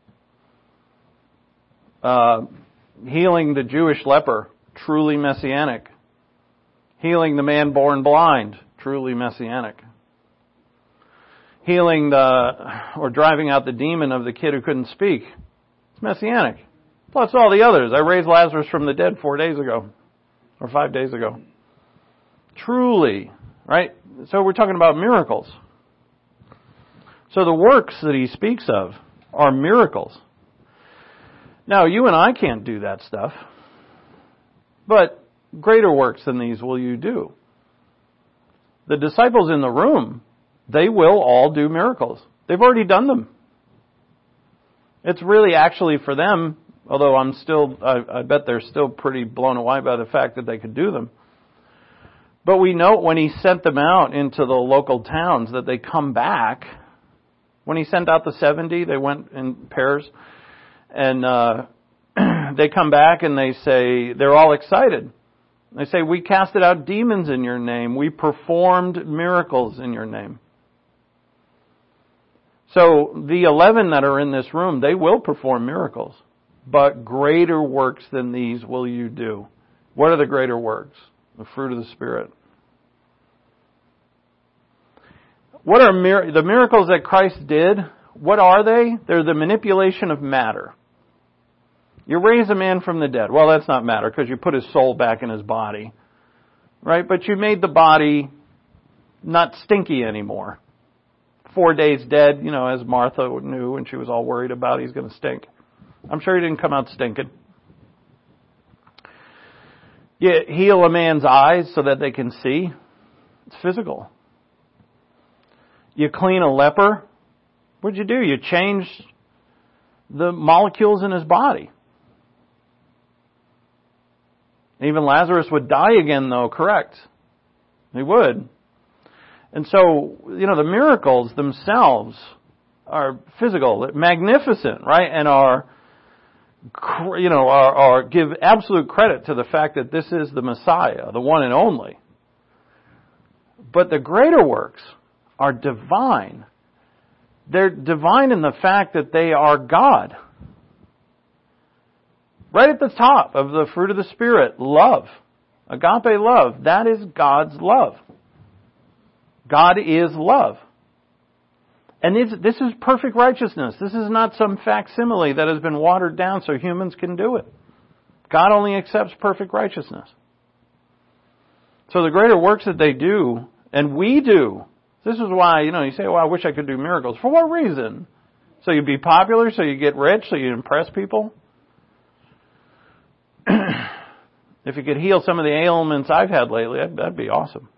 Uh, healing the Jewish leper. Truly messianic. Healing the man born blind. Truly messianic. Healing the, or driving out the demon of the kid who couldn't speak. It's messianic. Plus all the others. I raised Lazarus from the dead four days ago. Or five days ago. Truly. Right? So we're talking about miracles. So the works that he speaks of are miracles. Now, you and I can't do that stuff. But greater works than these will you do. The disciples in the room, they will all do miracles. They've already done them. It's really actually for them, although I'm still, I, I bet they're still pretty blown away by the fact that they could do them. But we know when he sent them out into the local towns that they come back. When he sent out the seventy, they went in pairs. And uh, they come back and they say, they're all excited. They say, we casted out demons in your name. We performed miracles in your name. So the eleven that are in this room, they will perform miracles. But greater works than these will you do. What are the greater works? The fruit of the Spirit. What are mir- the miracles that Christ did? What are they? They're the manipulation of matter. You raise a man from the dead. Well, that's not matter because you put his soul back in his body. Right? But you made the body not stinky anymore. Four days dead, you know, as Martha knew and she was all worried about he's going to stink. I'm sure he didn't come out stinking. You heal a man's eyes so that they can see. It's physical. You clean a leper. What'd you do? You changed the molecules in his body. Even Lazarus would die again, though, correct? He would. And so, you know, the miracles themselves are physical, magnificent, right? And are, you know, are, are give absolute credit to the fact that this is the Messiah, the one and only. But the greater works are divine. They're divine in the fact that they are God. Right at the top of the fruit of the Spirit, love. Agape love. That is God's love. God is love. And this, this is perfect righteousness. This is not some facsimile that has been watered down so humans can do it. God only accepts perfect righteousness. So the greater works that they do, and we do, this is why, you know, you say, well, I wish I could do miracles. For what reason? So you'd be popular, so you get rich, so you impress people? If you could heal some of the ailments I've had lately, that'd, that'd be awesome.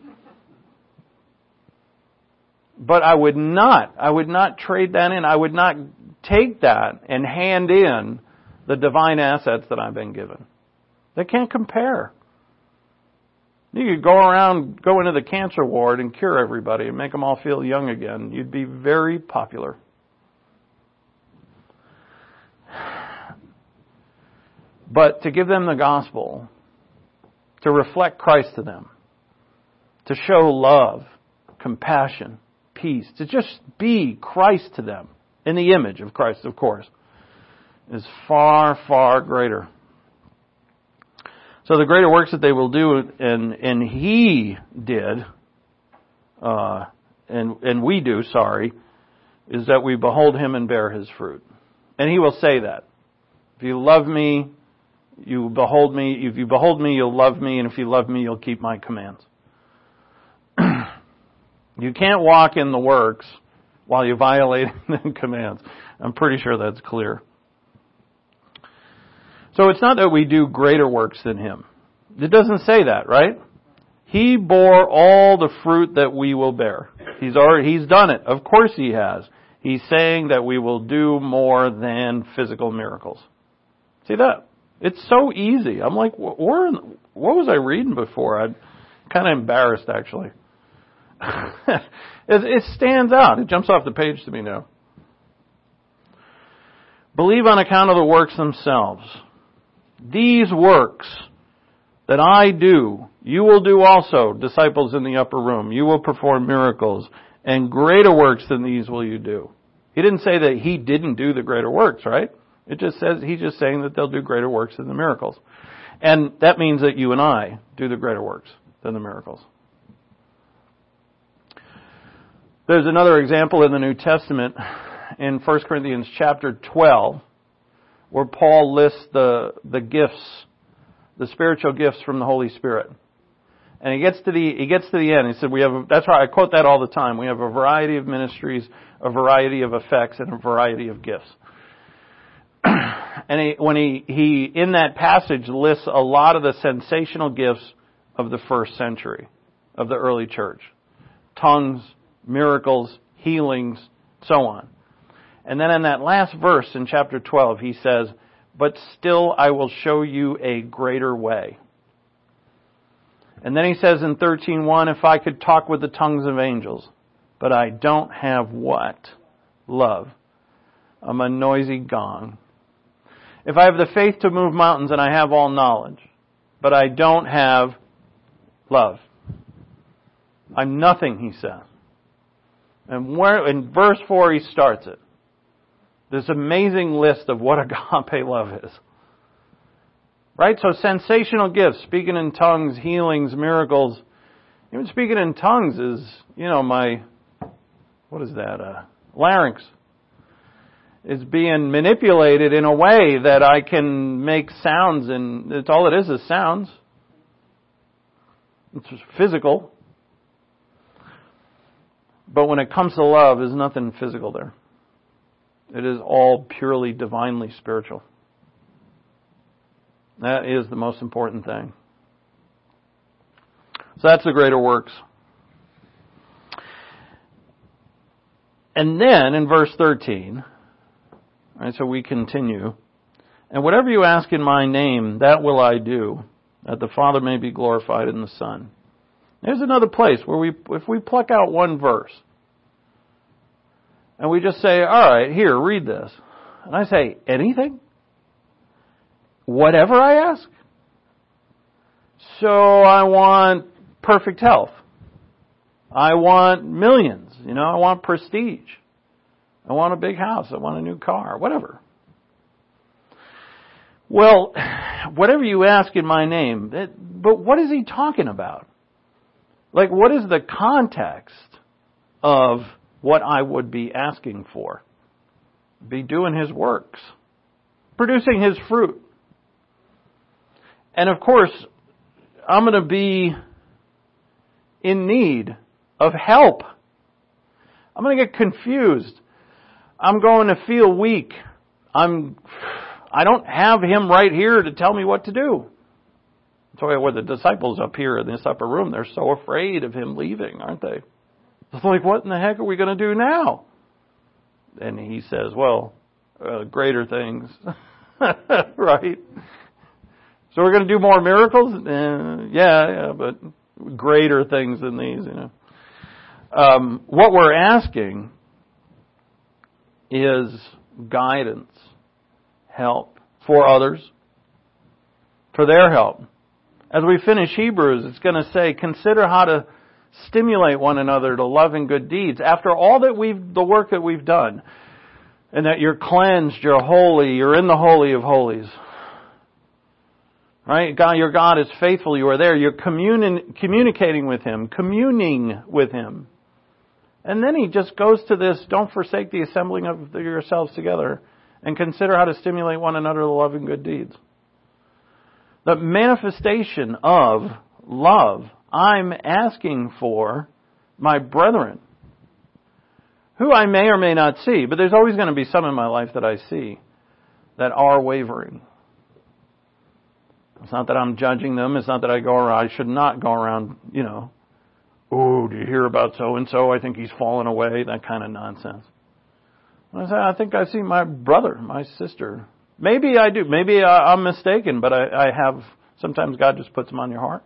But I would not, I would not trade that in. I would not take that and hand in the divine assets that I've been given. They can't compare. You could go around, go into the cancer ward and cure everybody and make them all feel young again. You'd be very popular. But to give them the gospel, to reflect Christ to them, to show love, compassion, peace, to just be Christ to them, in the image of Christ, of course, is far, far greater. So the greater works that they will do, and and He did, uh, and and we do, sorry, is that we behold Him and bear His fruit. And He will say that. If you love me, you behold me. If you behold me, you'll love me. And if you love me, you'll keep my commands. You can't walk in the works while you violate the commands. I'm pretty sure that's clear. So it's not that we do greater works than Him. It doesn't say that, right? He bore all the fruit that we will bear. He's already, He's done it. Of course He has. He's saying that we will do more than physical miracles. See that? It's so easy. I'm like, where, what was I reading before? I'm kind of embarrassed, actually. it, it stands out. It jumps off the page to me now. Believe on account of the works themselves. These works that I do, you will do also, disciples in the upper room. You will perform miracles, and greater works than these will you do. He didn't say that He didn't do the greater works, right? It just says, He's just saying that they'll do greater works than the miracles. And that means that you and I do the greater works than the miracles. There's another example in the New Testament in First Corinthians chapter twelve where Paul lists the, the gifts, the spiritual gifts from the Holy Spirit. And he gets to the, he gets to the end. He said, we have, a, that's why I quote that all the time. We have a variety of ministries, a variety of effects, and a variety of gifts. And he, when he, he, in that passage, lists a lot of the sensational gifts of the first century, of the early church. Tongues, miracles, healings, so on. And then in that last verse in chapter twelve, he says, but still I will show you a greater way. And then he says in thirteen one, if I could talk with the tongues of angels, but I don't have what? Love. I'm a noisy gong. If I have the faith to move mountains and I have all knowledge, but I don't have love, I'm nothing, he says. And where, in verse four he starts it. This amazing list of what agape love is. Right? So sensational gifts, speaking in tongues, healings, miracles. Even speaking in tongues is, you know, my, what is that, uh, larynx is being manipulated in a way that I can make sounds, and it's all it is is sounds. It's physical. But when it comes to love, there's nothing physical there. It is all purely divinely spiritual. That is the most important thing. So that's the greater works. And then in verse thirteen, right, so we continue. And whatever you ask in my name, that will I do, that the Father may be glorified in the Son. There's another place where we, if we pluck out one verse, and we just say, all right, here, read this. And I say, anything? Whatever I ask? So I want perfect health. I want millions. You know, I want prestige. I want a big house. I want a new car. Whatever. Well, whatever you ask in my name, it, but what is he talking about? Like, what is the context of what I would be asking for? Be doing his works. Producing his fruit. And of course, I'm going to be in need of help. I'm going to get confused. I'm going to feel weak. I'm, I don't have him right here to tell me what to do. That's why with the disciples up here in this upper room, they're so afraid of him leaving, aren't they? It's like, what in the heck are we going to do now? And he says, well, uh, greater things. Right? So we're going to do more miracles? Uh, yeah, yeah, but greater things than these, you know. Um, what we're asking is guidance, help for others, for their help. As we finish Hebrews, it's going to say, consider how to stimulate one another to love and good deeds. After all that we've, the work that we've done, and that you're cleansed, you're holy, you're in the Holy of Holies. Right? God, your God is faithful. You are there. You're communi- communicating with Him, communing with Him. And then He just goes to this, don't forsake the assembling of yourselves together, and consider how to stimulate one another to love and good deeds. The manifestation of love I'm asking for my brethren, who I may or may not see, but there's always going to be some in my life that I see that are wavering. It's not that I'm judging them. It's not that I go around, I should not go around, you know, oh, do you hear about so-and-so? I think he's fallen away, that kind of nonsense. I say, I think I see my brother, my sister. Maybe I do. Maybe I'm mistaken, but I, I have, sometimes God just puts them on your heart.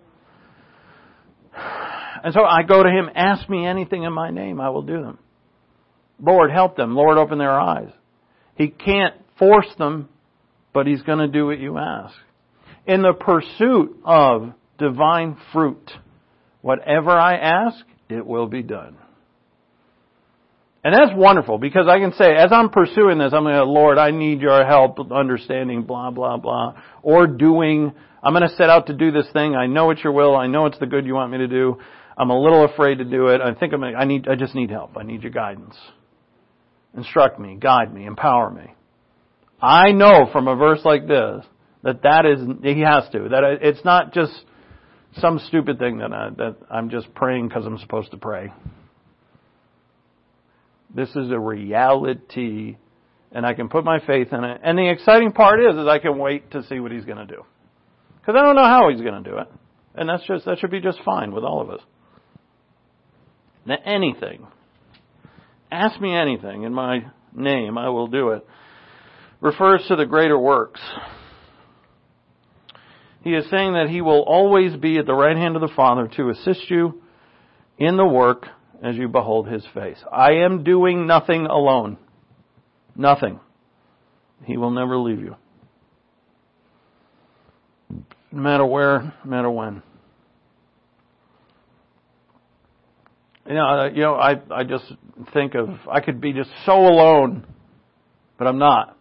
And so I go to Him, ask me anything in my name, I will do them. Lord, help them. Lord, open their eyes. He can't force them, but He's going to do what you ask. In the pursuit of divine fruit, whatever I ask, it will be done. And that's wonderful, because I can say, as I'm pursuing this, I'm going to, Lord, I need your help understanding blah, blah, blah. Or doing, I'm going to set out to do this thing. I know it's your will. I know it's the good you want me to do. I'm a little afraid to do it. I think I'm, I need, I just need help. I need your guidance. Instruct me, guide me, empower me. I know from a verse like this that that is, He has to. That it's not just some stupid thing that, I, that I'm just praying because I'm supposed to pray. This is a reality, and I can put my faith in it. And the exciting part is, is I can wait to see what He's going to do. Because I don't know how He's going to do it. And that's just, that should be just fine with all of us. Now, anything. Ask me anything in my name, I will do it. Refers to the greater works. He is saying that He will always be at the right hand of the Father to assist you in the work as you behold His face. I am doing nothing alone. Nothing. He will never leave you. No matter where, no matter when. You know, you know, I, I just think of, I could be just so alone, but I'm not.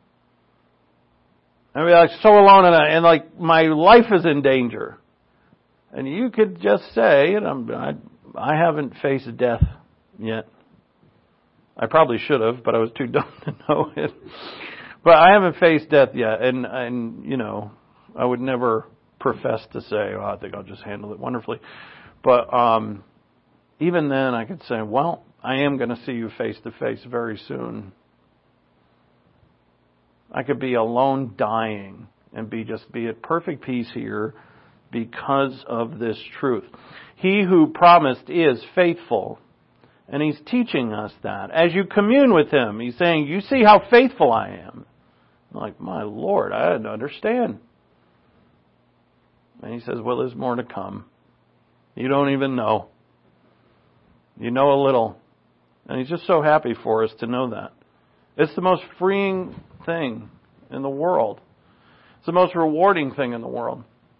I'd be like so alone and, I, and like my life is in danger. And you could just say, and I'm, I, I haven't faced death yet. I probably should have, but I was too dumb to know it. But I haven't faced death yet, and, and you know, I would never profess to say, oh, I think I'll just handle it wonderfully. But um, even then, I could say, well, I am going to see you face to face very soon. I could be alone dying and be just be at perfect peace here because of this truth. He who promised is faithful. And He's teaching us that. As you commune with Him, He's saying, you see how faithful I am. I'm like, my Lord, I didn't understand. And He says, well, there's more to come. You don't even know. You know a little. And He's just so happy for us to know that. It's the most freeing thing in the world. It's the most rewarding thing in the world.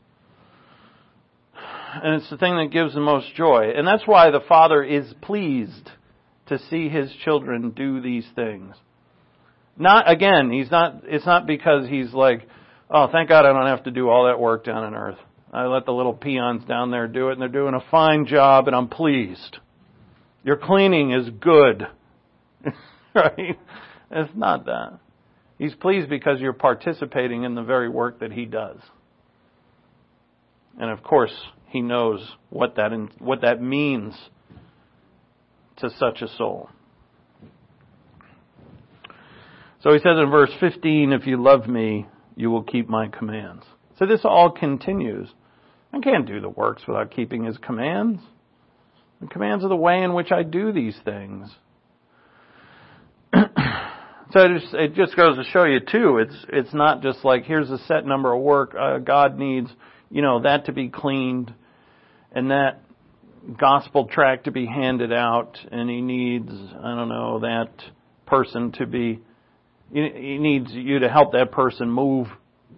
And it's the thing that gives the most joy. And that's why the Father is pleased to see His children do these things. Not, again, He's not, it's not because He's like, oh, thank God I don't have to do all that work down on earth. I let the little peons down there do it, and they're doing a fine job, and I'm pleased. Your cleaning is good. Right? It's not that. He's pleased because you're participating in the very work that He does. And of course, He knows what that what that means to such a soul. So He says in verse fifteen, if you love me, you will keep my commands. So this all continues. I can't do the works without keeping His commands. The commands are the way in which I do these things. So it just, it just goes to show you too, it's it's not just like here's a set number of work. Uh, God needs, you know, that to be cleaned and that gospel tract to be handed out, and He needs, I don't know, that person to be, He needs you to help that person move.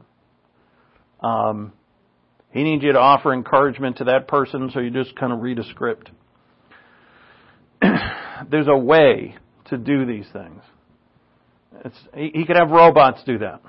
Um, he needs you to offer encouragement to that person, so you just kind of read a script. There's a way to do these things. It's, he, he could have robots do that.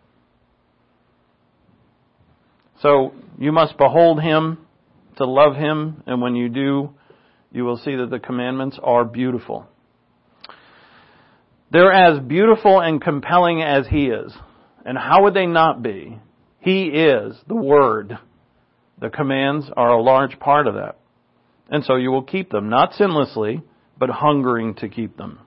So you must behold Him to love Him, and when you do, you will see that the commandments are beautiful. They're as beautiful and compelling as He is. And how would they not be? He is the Word. The commands are a large part of that. And so you will keep them, not sinlessly, but hungering to keep them.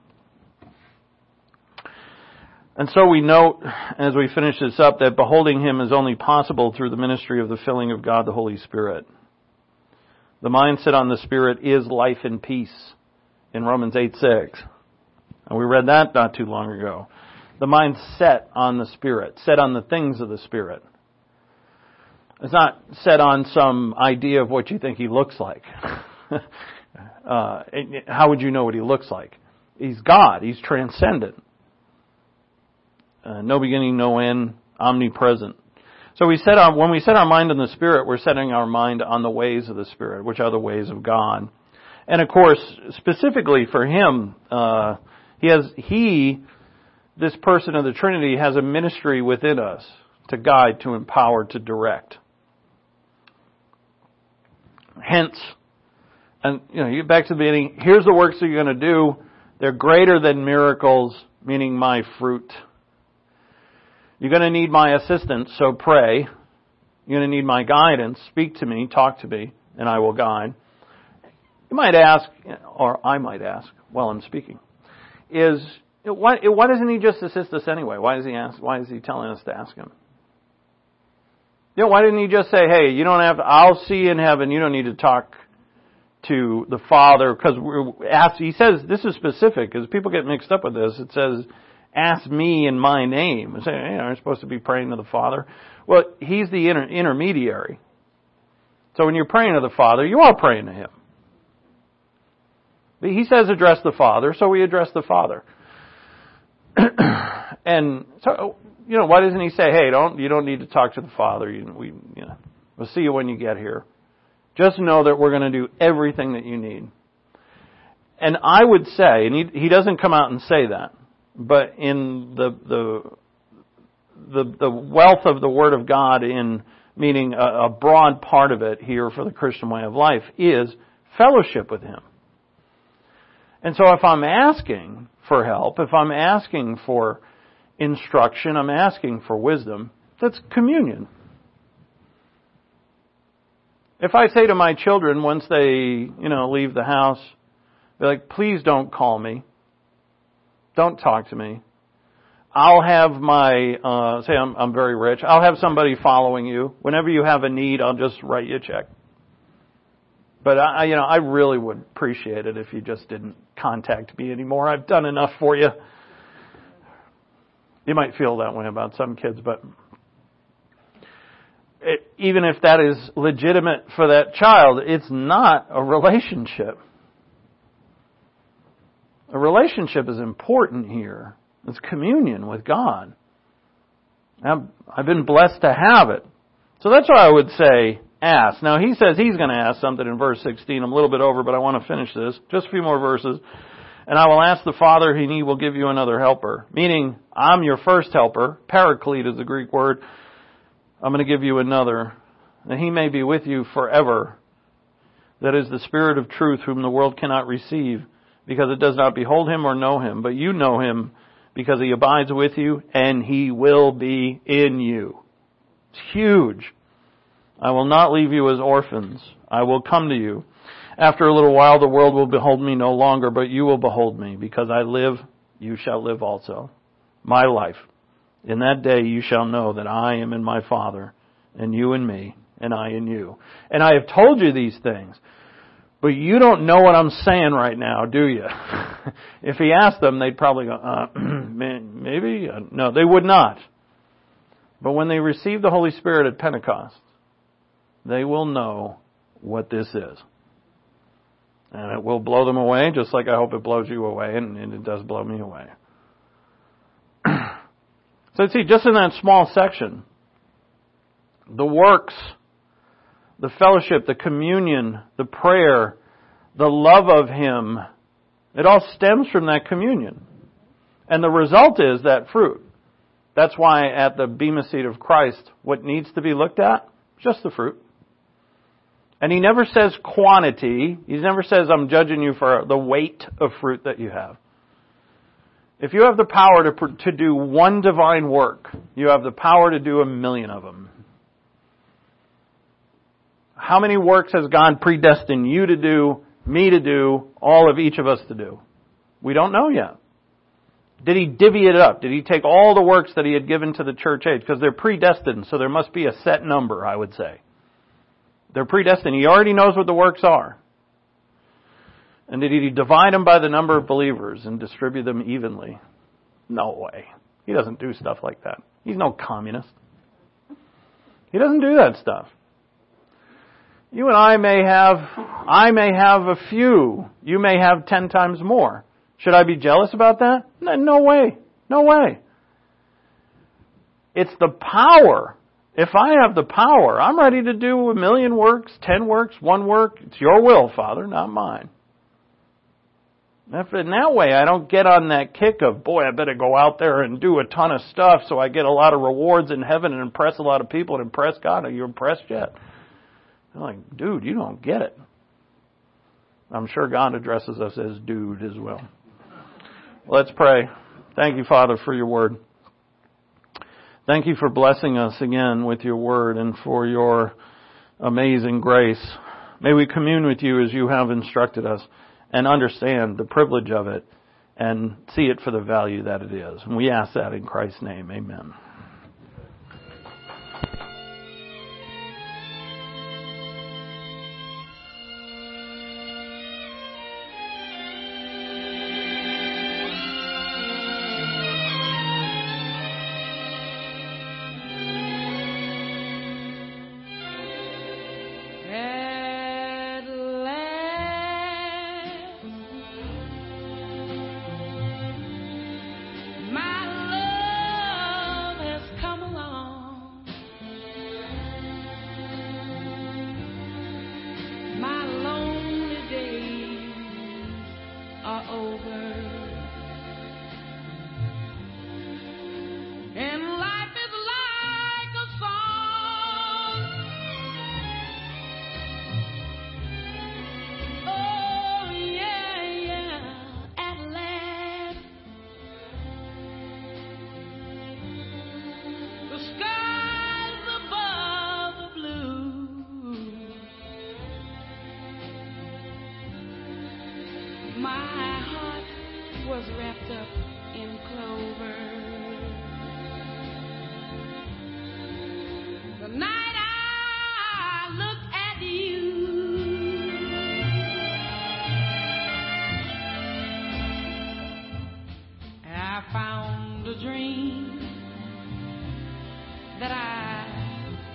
And so we note, as we finish this up, that beholding Him is only possible through the ministry of the filling of God the Holy Spirit. The mindset on the Spirit is life and peace in Romans eight six. And we read that not too long ago. The mind set on the Spirit, set on the things of the Spirit. It's not set on some idea of what you think He looks like. uh, how would you know what He looks like? He's God. He's transcendent. Uh, no beginning, no end, omnipresent. So we set our, when we set our mind on the Spirit, we're setting our mind on the ways of the Spirit, which are the ways of God. And of course, specifically for Him, uh, He has, He, this person of the Trinity, has a ministry within us to guide, to empower, to direct. Hence, and you know, you get back to the beginning, here's the works that you're going to do. They're greater than miracles, meaning my fruit. You're going to need my assistance, so pray. You're going to need my guidance. Speak to me, talk to me, and I will guide. You might ask, or I might ask while I'm speaking, is why, why doesn't He just assist us anyway? Why does He ask? Why is He telling us to ask Him? You know, why didn't He just say, hey, you don't have to, I'll see you in heaven, you don't need to talk to the Father, because we're asked, He says, this is specific, because people get mixed up with this. It says, ask me in my name. And say, hey, aren't you supposed to be praying to the Father? Well, He's the inter- intermediary. So when you're praying to the Father, you are praying to Him. He says address the Father, so we address the Father. And so, you know, why doesn't He say, hey, don't you don't need to talk to the Father. You, we, you know, we'll see you when you get here. Just know that we're going to do everything that you need. And I would say, and he, he doesn't come out and say that, but in the the the, the wealth of the Word of God, in meaning a, a broad part of it here for the Christian way of life, is fellowship with Him. And so if I'm asking for help, if I'm asking for instruction, I'm asking for wisdom, that's communion. If I say to my children once they, you know, leave the house, they're like, please don't call me. Don't talk to me. I'll have my, uh, say I'm, I'm very rich, I'll have somebody following you. Whenever you have a need, I'll just write you a check. But I, you know, I really would appreciate it if you just didn't contact me anymore. I've done enough for you. You might feel that way about some kids, but it, even if that is legitimate for that child, it's not a relationship. A relationship is important here. It's communion with God. I've, I've been blessed to have it. So that's why I would say ask. Now he says he's going to ask something in verse sixteen. I'm a little bit over, but I want to finish this. Just a few more verses. And I will ask the Father, and He will give you another helper. Meaning, I'm your first helper. Paraclete is the Greek word. I'm going to give you another. And He may be with you forever. That is the Spirit of truth, whom the world cannot receive, because it does not behold Him or know Him. But you know Him, because He abides with you, and He will be in you. It's huge. I will not leave you as orphans. I will come to you. After a little while, the world will behold me no longer, but you will behold me. Because I live, you shall live also. My life. In that day you shall know that I am in my Father, and you in me, and I in you. And I have told you these things, but you don't know what I'm saying right now, do you? If He asked them, they'd probably go, uh, maybe? No, they would not. But when they receive the Holy Spirit at Pentecost, they will know what this is. And it will blow them away, just like I hope it blows you away, and, and it does blow me away. So see, just in that small section, the works, the fellowship, the communion, the prayer, the love of Him, it all stems from that communion. And the result is that fruit. That's why at the Bema Seat of Christ, what needs to be looked at? Just the fruit. And He never says quantity. He never says, I'm judging you for the weight of fruit that you have. If you have the power to, to do one divine work, you have the power to do a million of them. How many works has God predestined you to do, me to do, all of each of us to do? We don't know yet. Did He divvy it up? Did He take all the works that He had given to the church age? Because they're predestined, so there must be a set number, I would say. They're predestined. He already knows what the works are. And did He divide them by the number of believers and distribute them evenly? No way. He doesn't do stuff like that. He's no communist. He doesn't do that stuff. You and I may have, I may have a few. You may have ten times more. Should I be jealous about that? No way. No way. It's the power. If I have the power, I'm ready to do a million works, ten works, one work. It's your will, Father, not mine. If in that way I don't get on that kick of, boy, I better go out there and do a ton of stuff so I get a lot of rewards in heaven and impress a lot of people and impress God. Are you impressed yet? I'm like, dude, you don't get it. I'm sure God addresses us as dude as well. Let's pray. Thank you, Father, for your word. Thank you for blessing us again with your word and for your amazing grace. May we commune with you as you have instructed us and understand the privilege of it and see it for the value that it is. And we ask that in Christ's name. Amen.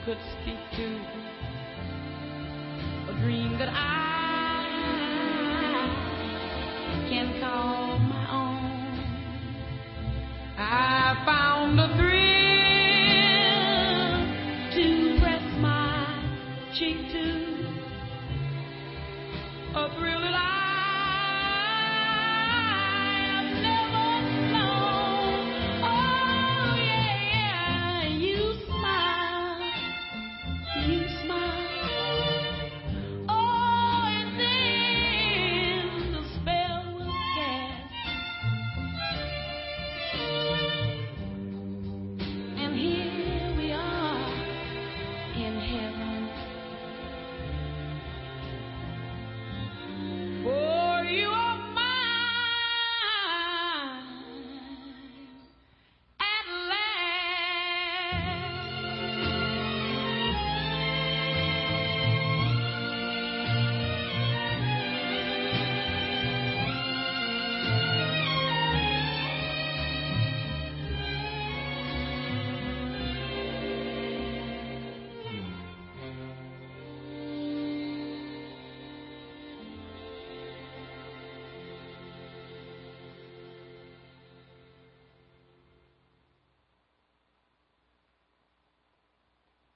could speak to, a dream that I